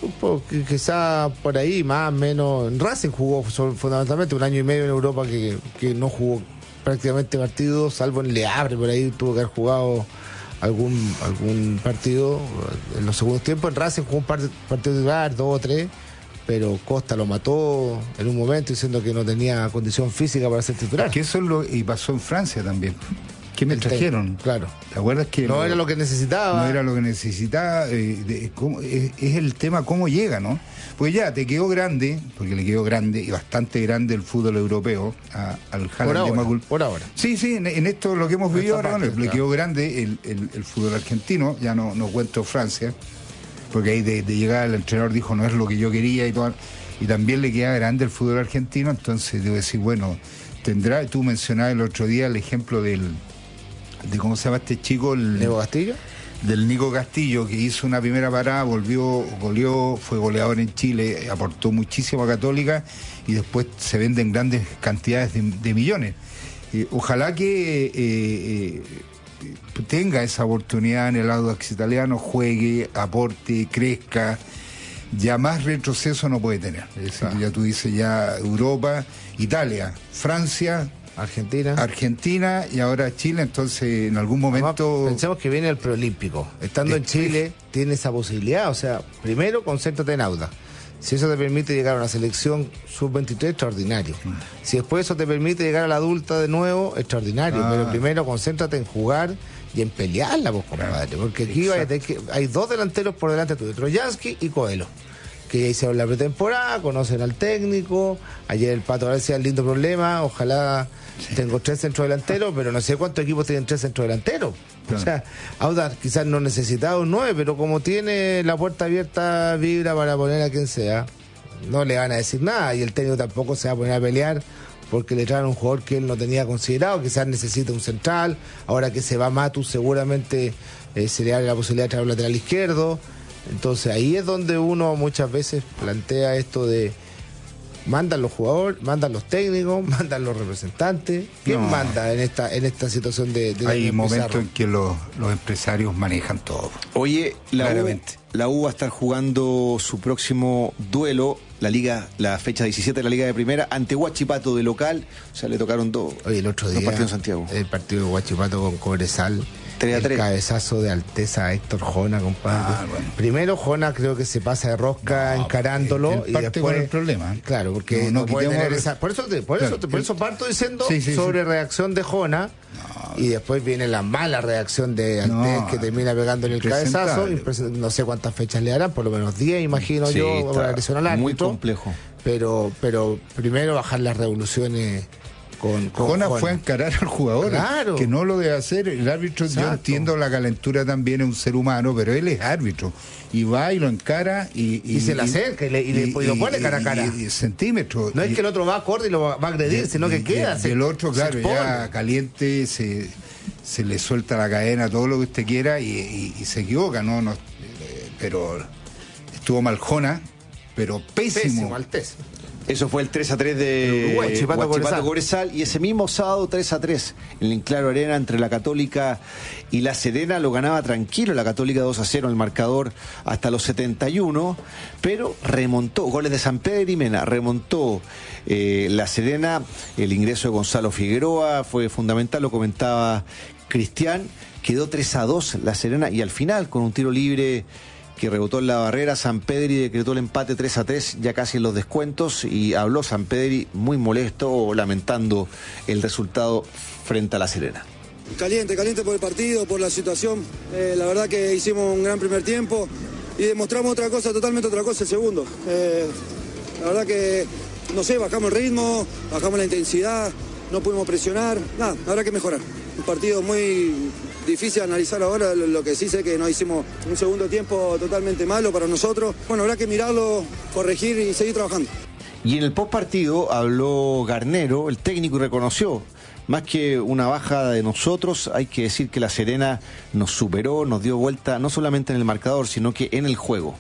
Quizá por ahí, más o menos. En Racing jugó fundamentalmente 1 año y medio en Europa que no jugó prácticamente partidos, salvo en Le Havre, por ahí tuvo que haber jugado algún partido en los segundos tiempos. En Racing jugó un partido de 2 o 3. Pero Costa lo mató en un momento diciendo que no tenía condición física para ser titular. Que eso y pasó en Francia también. ¿Qué me trajeron? Claro. ¿Te acuerdas que no era lo que necesitaba? No era lo que necesitaba. Es el tema cómo llega, ¿no? Pues ya te quedó grande, porque le quedó grande y bastante grande el fútbol europeo al Haaland de Macul. Por ahora. Sí, en esto lo que hemos vivido ahora, le quedó grande el fútbol argentino, ya no cuento Francia. Porque ahí de llegar el entrenador dijo no es lo que yo quería y también le queda grande el fútbol argentino. Entonces debo decir, bueno, tú mencionabas el otro día el ejemplo de ¿cómo se llama este chico? ¿Nico Castillo? Del Nico Castillo, que hizo una primera parada, goleó, fue goleador en Chile, aportó muchísimo a Católica y después se venden grandes cantidades de millones. Ojalá que tenga esa oportunidad en el Audax italiano, juegue, aporte, crezca. Ya más retroceso no puede tener. Es decir, ya tú dices ya Europa, Italia, Francia, Argentina y ahora Chile. Entonces en algún momento pensemos que viene el preolímpico. Estando en Chile tiene esa posibilidad. O sea, primero concéntrate en Audax. Si eso te permite llegar a una selección sub-23, extraordinario. Si después eso te permite llegar a la adulta de nuevo, extraordinario. Pero primero concéntrate en jugar y en pelearla, pues, compadre. Porque aquí hay 2 delanteros por delante tuyo, Troyansky y Coelho, que ya hicieron la pretemporada, conocen al técnico. Ayer el Pato García el lindo problema. Ojalá tengo 3 centrodelanteros, pero no sé cuántos equipos tienen 3 centrodelanteros. Claro. O sea, Audax quizás no necesitaba un 9, pero como tiene la puerta abierta, Vibra para poner a quien sea, no le van a decir nada. Y el técnico tampoco se va a poner a pelear porque le traen un jugador que él no tenía considerado. Quizás necesita un central. Ahora que se va Matus, seguramente se le abre la posibilidad de traer un lateral izquierdo. Entonces ahí es donde uno muchas veces plantea esto de mandan los jugadores, mandan los técnicos, mandan los representantes. ¿Quién manda en esta situación de hay momentos en que los empresarios manejan todo. Oye, la U va a estar jugando su próximo duelo, la fecha 17 de la Liga de Primera, ante Huachipato de local. O sea, le tocaron dos. Oye, el otro día, partidos en Santiago. El partido de Huachipato con Cobresal. 3-3. El cabezazo de Alteza a Héctor Jona, compadre. Bueno. Primero Jona creo que se pasa de rosca encarándolo y después con el problema. Claro, porque no puede tener esa. Por eso parto diciendo sobre reacción de Jona. Y después viene la mala reacción de Altez que termina pegándole el cabezazo. No sé cuántas fechas le darán, por lo menos 10, imagino yo, por agresión al árbitro. Muy complejo. Pero primero bajar las revoluciones. Jona fue a encarar al jugador, claro, que no lo debe hacer. El árbitro, yo entiendo la calentura también es un ser humano, pero él es árbitro. Y va y lo encara y se le acerca y lo pone cara a cara. Centímetros. No es que el otro va acorde y lo va a agredir, sino que queda. Y el otro, claro, ya caliente, se le suelta la cadena, todo lo que usted quiera y se equivoca, pero estuvo mal Jona, pero pésimo Altez. Eso fue el 3-3 de Huachipato Cobresal, y ese mismo sábado 3-3 en el Claro Arena entre la Católica y la Serena. Lo ganaba tranquilo la Católica 2-0 en el marcador hasta los 71, pero remontó, goles de Sampedri y Mena, remontó la Serena. El ingreso de Gonzalo Figueroa fue fundamental, lo comentaba Cristian. Quedó 3-2 la Serena y al final con un tiro libre que rebotó en la barrera, Sampedri decretó el empate 3-3, ya casi en los descuentos, y habló Sampedri muy molesto, lamentando el resultado frente a la Serena. Caliente por el partido, por la situación. La verdad que hicimos un gran primer tiempo y demostramos totalmente otra cosa el segundo. La verdad que, no sé, bajamos el ritmo, bajamos la intensidad, no pudimos presionar, nada, habrá que mejorar. Un partido muy difícil de analizar ahora, lo que sí sé que nos hicimos un segundo tiempo totalmente malo para nosotros. Bueno, habrá que mirarlo, corregir y seguir trabajando. Y en el postpartido habló Garnero, el técnico, y reconoció, más que una baja de nosotros, hay que decir que la Serena nos superó, nos dio vuelta, no solamente en el marcador, sino que en el juego.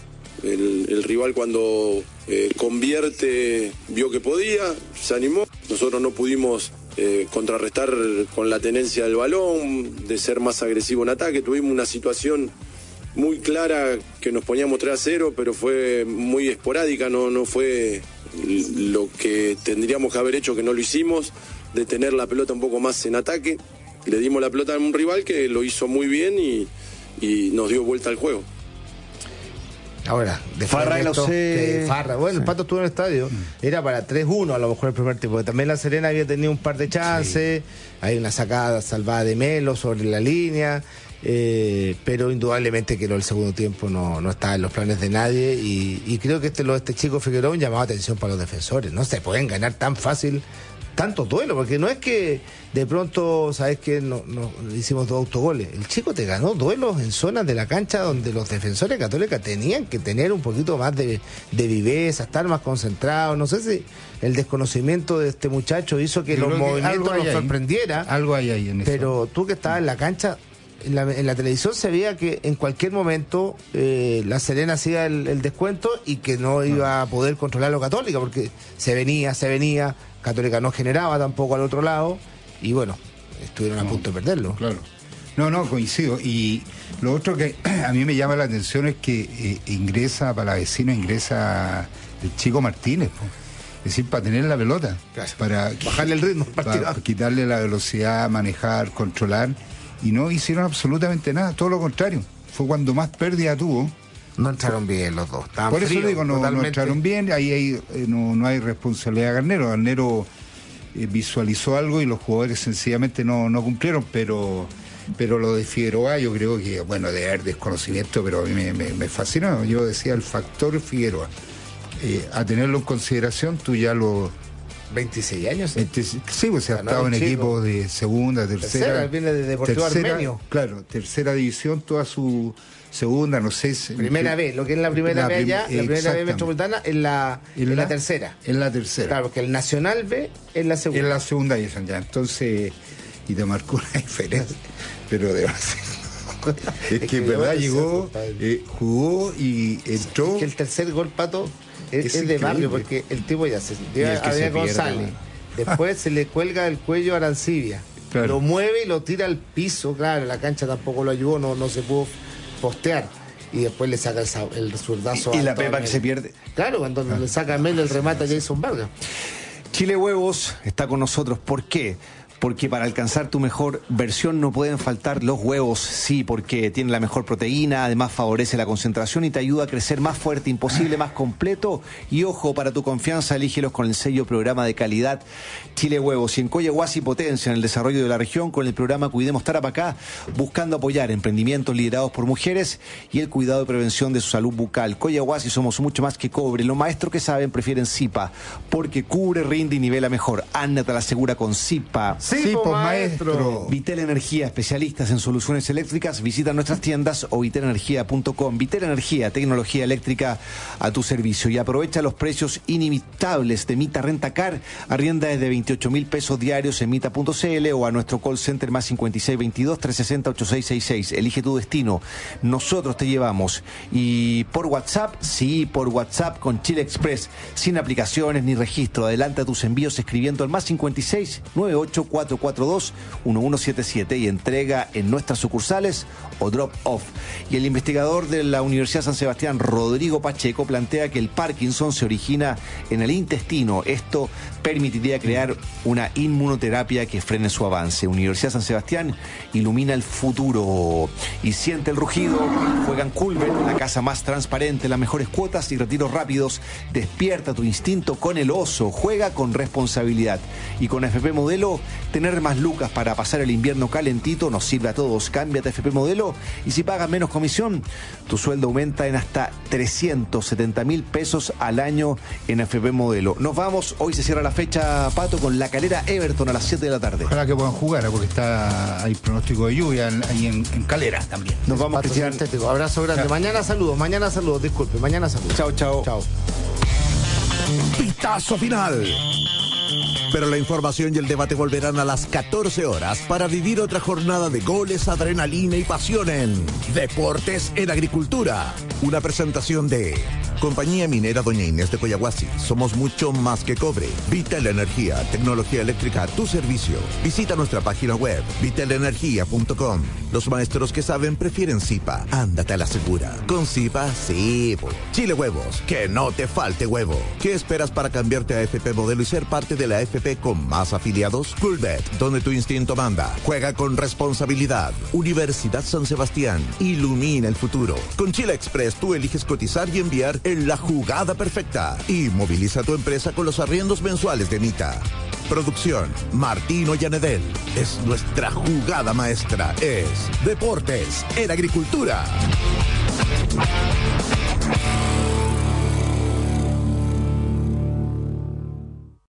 El rival cuando convierte vio que podía, se animó. Nosotros no pudimos contrarrestar con la tenencia del balón, de ser más agresivo en ataque. Tuvimos una situación muy clara que nos poníamos 3-0, pero fue muy esporádica, no fue lo que tendríamos que haber hecho, que no lo hicimos, de tener la pelota un poco más en ataque. Le dimos la pelota a un rival que lo hizo muy bien y nos dio vuelta al juego. Ahora, de Farra, bueno, el Pato estuvo en el estadio, era para 3-1 a lo mejor el primer tiempo, porque también la Serena había tenido un par de chances, hay una sacada salvada de Melo sobre la línea, pero indudablemente que el segundo tiempo no estaba en los planes de nadie, y creo que este chico Figueroa llamaba atención para los defensores. No se pueden ganar tan fácil tantos duelos, porque no es que de pronto, ¿sabes qué? No hicimos 2 autogoles. El chico te ganó duelos en zonas de la cancha donde los defensores católicos tenían que tener un poquito más de viveza, estar más concentrados. No sé si el desconocimiento de este muchacho hizo que los movimientos nos sorprendiera. Algo hay ahí en eso. Pero tú que estabas en la cancha, en la televisión se veía que en cualquier momento la Serena hacía el descuento y que no iba a poder controlar a Católica, porque se venía, Católica no generaba tampoco al otro lado, y bueno, estuvieron a punto de perderlo. Claro. No, coincido. Y lo otro que a mí me llama la atención es que ingresa el chico Martínez, es decir, para tener la pelota, para bajarle el ritmo, para quitarle la velocidad, manejar, controlar, y no hicieron absolutamente nada, todo lo contrario. Fue cuando más pérdida tuvo. No entraron bien los dos. Por eso digo, no entraron bien, ahí no hay responsabilidad de Garnero. Garnero visualizó algo y los jugadores sencillamente no cumplieron, pero lo de Figueroa yo creo que, bueno, de haber desconocimiento, pero a mí me fascinó. Yo decía el factor Figueroa. A tenerlo en consideración, tú ya lo... 26 años. Sí, pues ha estado en equipos de segunda, tercera. Viene de Deportivo Armenio. Claro, tercera división, toda su segunda, no sé. Primera B, lo que es la primera B allá, la primera B metropolitana, en la tercera. En la tercera. Claro, porque el Nacional B es la segunda. En la segunda y ya. Entonces, y te marcó una diferencia, pero demasiado. Es que en verdad llegó, jugó y entró. Es que el tercer gol, Pato, es de barrio, porque el tipo ya se lleva a Adrián González. Después se le cuelga el cuello a Arancibia. Claro. Lo mueve y lo tira al piso. Claro, la cancha tampoco lo ayudó, no se pudo postear. Y después le saca el zurdazo. Y la pepa que se pierde. Claro, cuando le saca a Mel el remate a Jason Vargas. Chile Huevos está con nosotros. ¿Por qué? Porque para alcanzar tu mejor versión no pueden faltar los huevos, sí, porque tiene la mejor proteína, además favorece la concentración y te ayuda a crecer más fuerte, imposible, más completo. Y ojo, para tu confianza, elígelos con el sello Programa de Calidad Chile Huevos. Y en Coyahuasi potencia en el desarrollo de la región con el programa Cuidemos Tarapacá, buscando apoyar emprendimientos liderados por mujeres y el cuidado y prevención de su salud bucal. Coyahuasi somos mucho más que cobre. Los maestros que saben prefieren Zipa, porque cubre, rinde y nivela mejor. Anda, te la asegura con Zipa. Sí, pues maestro. Vitel Energía, especialistas en soluciones eléctricas. Visita nuestras tiendas o vitelenergia.com. Vitel Energía, tecnología eléctrica a tu servicio. Y aprovecha los precios inimitables de Mita Rentacar. Arrienda desde 28.000 pesos diarios en mita.cl o a nuestro call center más 5622-360-8666. Elige tu destino. Nosotros te llevamos. Y por WhatsApp, sí, por WhatsApp con Chile Express. Sin aplicaciones ni registro. Adelanta tus envíos escribiendo al más 56 98 442-1177 y entrega en nuestras sucursales o drop off. Y el investigador de la Universidad San Sebastián, Rodrigo Pacheco, plantea que el Parkinson se origina en el intestino. Esto permitiría crear una inmunoterapia que frene su avance. Universidad San Sebastián ilumina el futuro. Y siente el rugido. Juegan Culver, la casa más transparente, las mejores cuotas y retiros rápidos. Despierta tu instinto con el oso. Juega con responsabilidad. Y con FP Modelo, tener más lucas para pasar el invierno calentito nos sirve a todos. Cámbiate a FP Modelo y si pagas menos comisión, tu sueldo aumenta en hasta 370.000 pesos al año en FP Modelo. Nos vamos, hoy se cierra la fecha, Pato, con La Calera Everton a las 7 de la tarde. Ojalá que puedan jugar, porque hay pronóstico de lluvia ahí en Calera también. Nos vamos, Cristian. Abrazo grande. Chao. Mañana saludos, disculpe, mañana saludos. Chao. Pitazo final. Pero la información y el debate volverán a las 14 horas para vivir otra jornada de goles, adrenalina y pasión en Deportes en Agricultura. Una presentación de Compañía Minera Doña Inés de Coyahuasi. Somos mucho más que cobre. Vitel Energía, tecnología eléctrica a tu servicio. Visita nuestra página web, vitelenergia.com. Los maestros que saben prefieren Zipa. Ándate a la segura. Con Zipa, sí. Chile Huevos, que no te falte huevo. ¿Qué esperas para cambiarte a FP Modelo y ser parte de la FP con más afiliados? Coolbet, donde tu instinto manda. Juega con responsabilidad. Universidad San Sebastián, ilumina el futuro. Con Chile Express tú eliges cotizar y enviar en la jugada perfecta. Y moviliza tu empresa con los arriendos mensuales de Mita. Producción, Martín Ollanedel. Es nuestra jugada maestra. Es Deportes en Agricultura.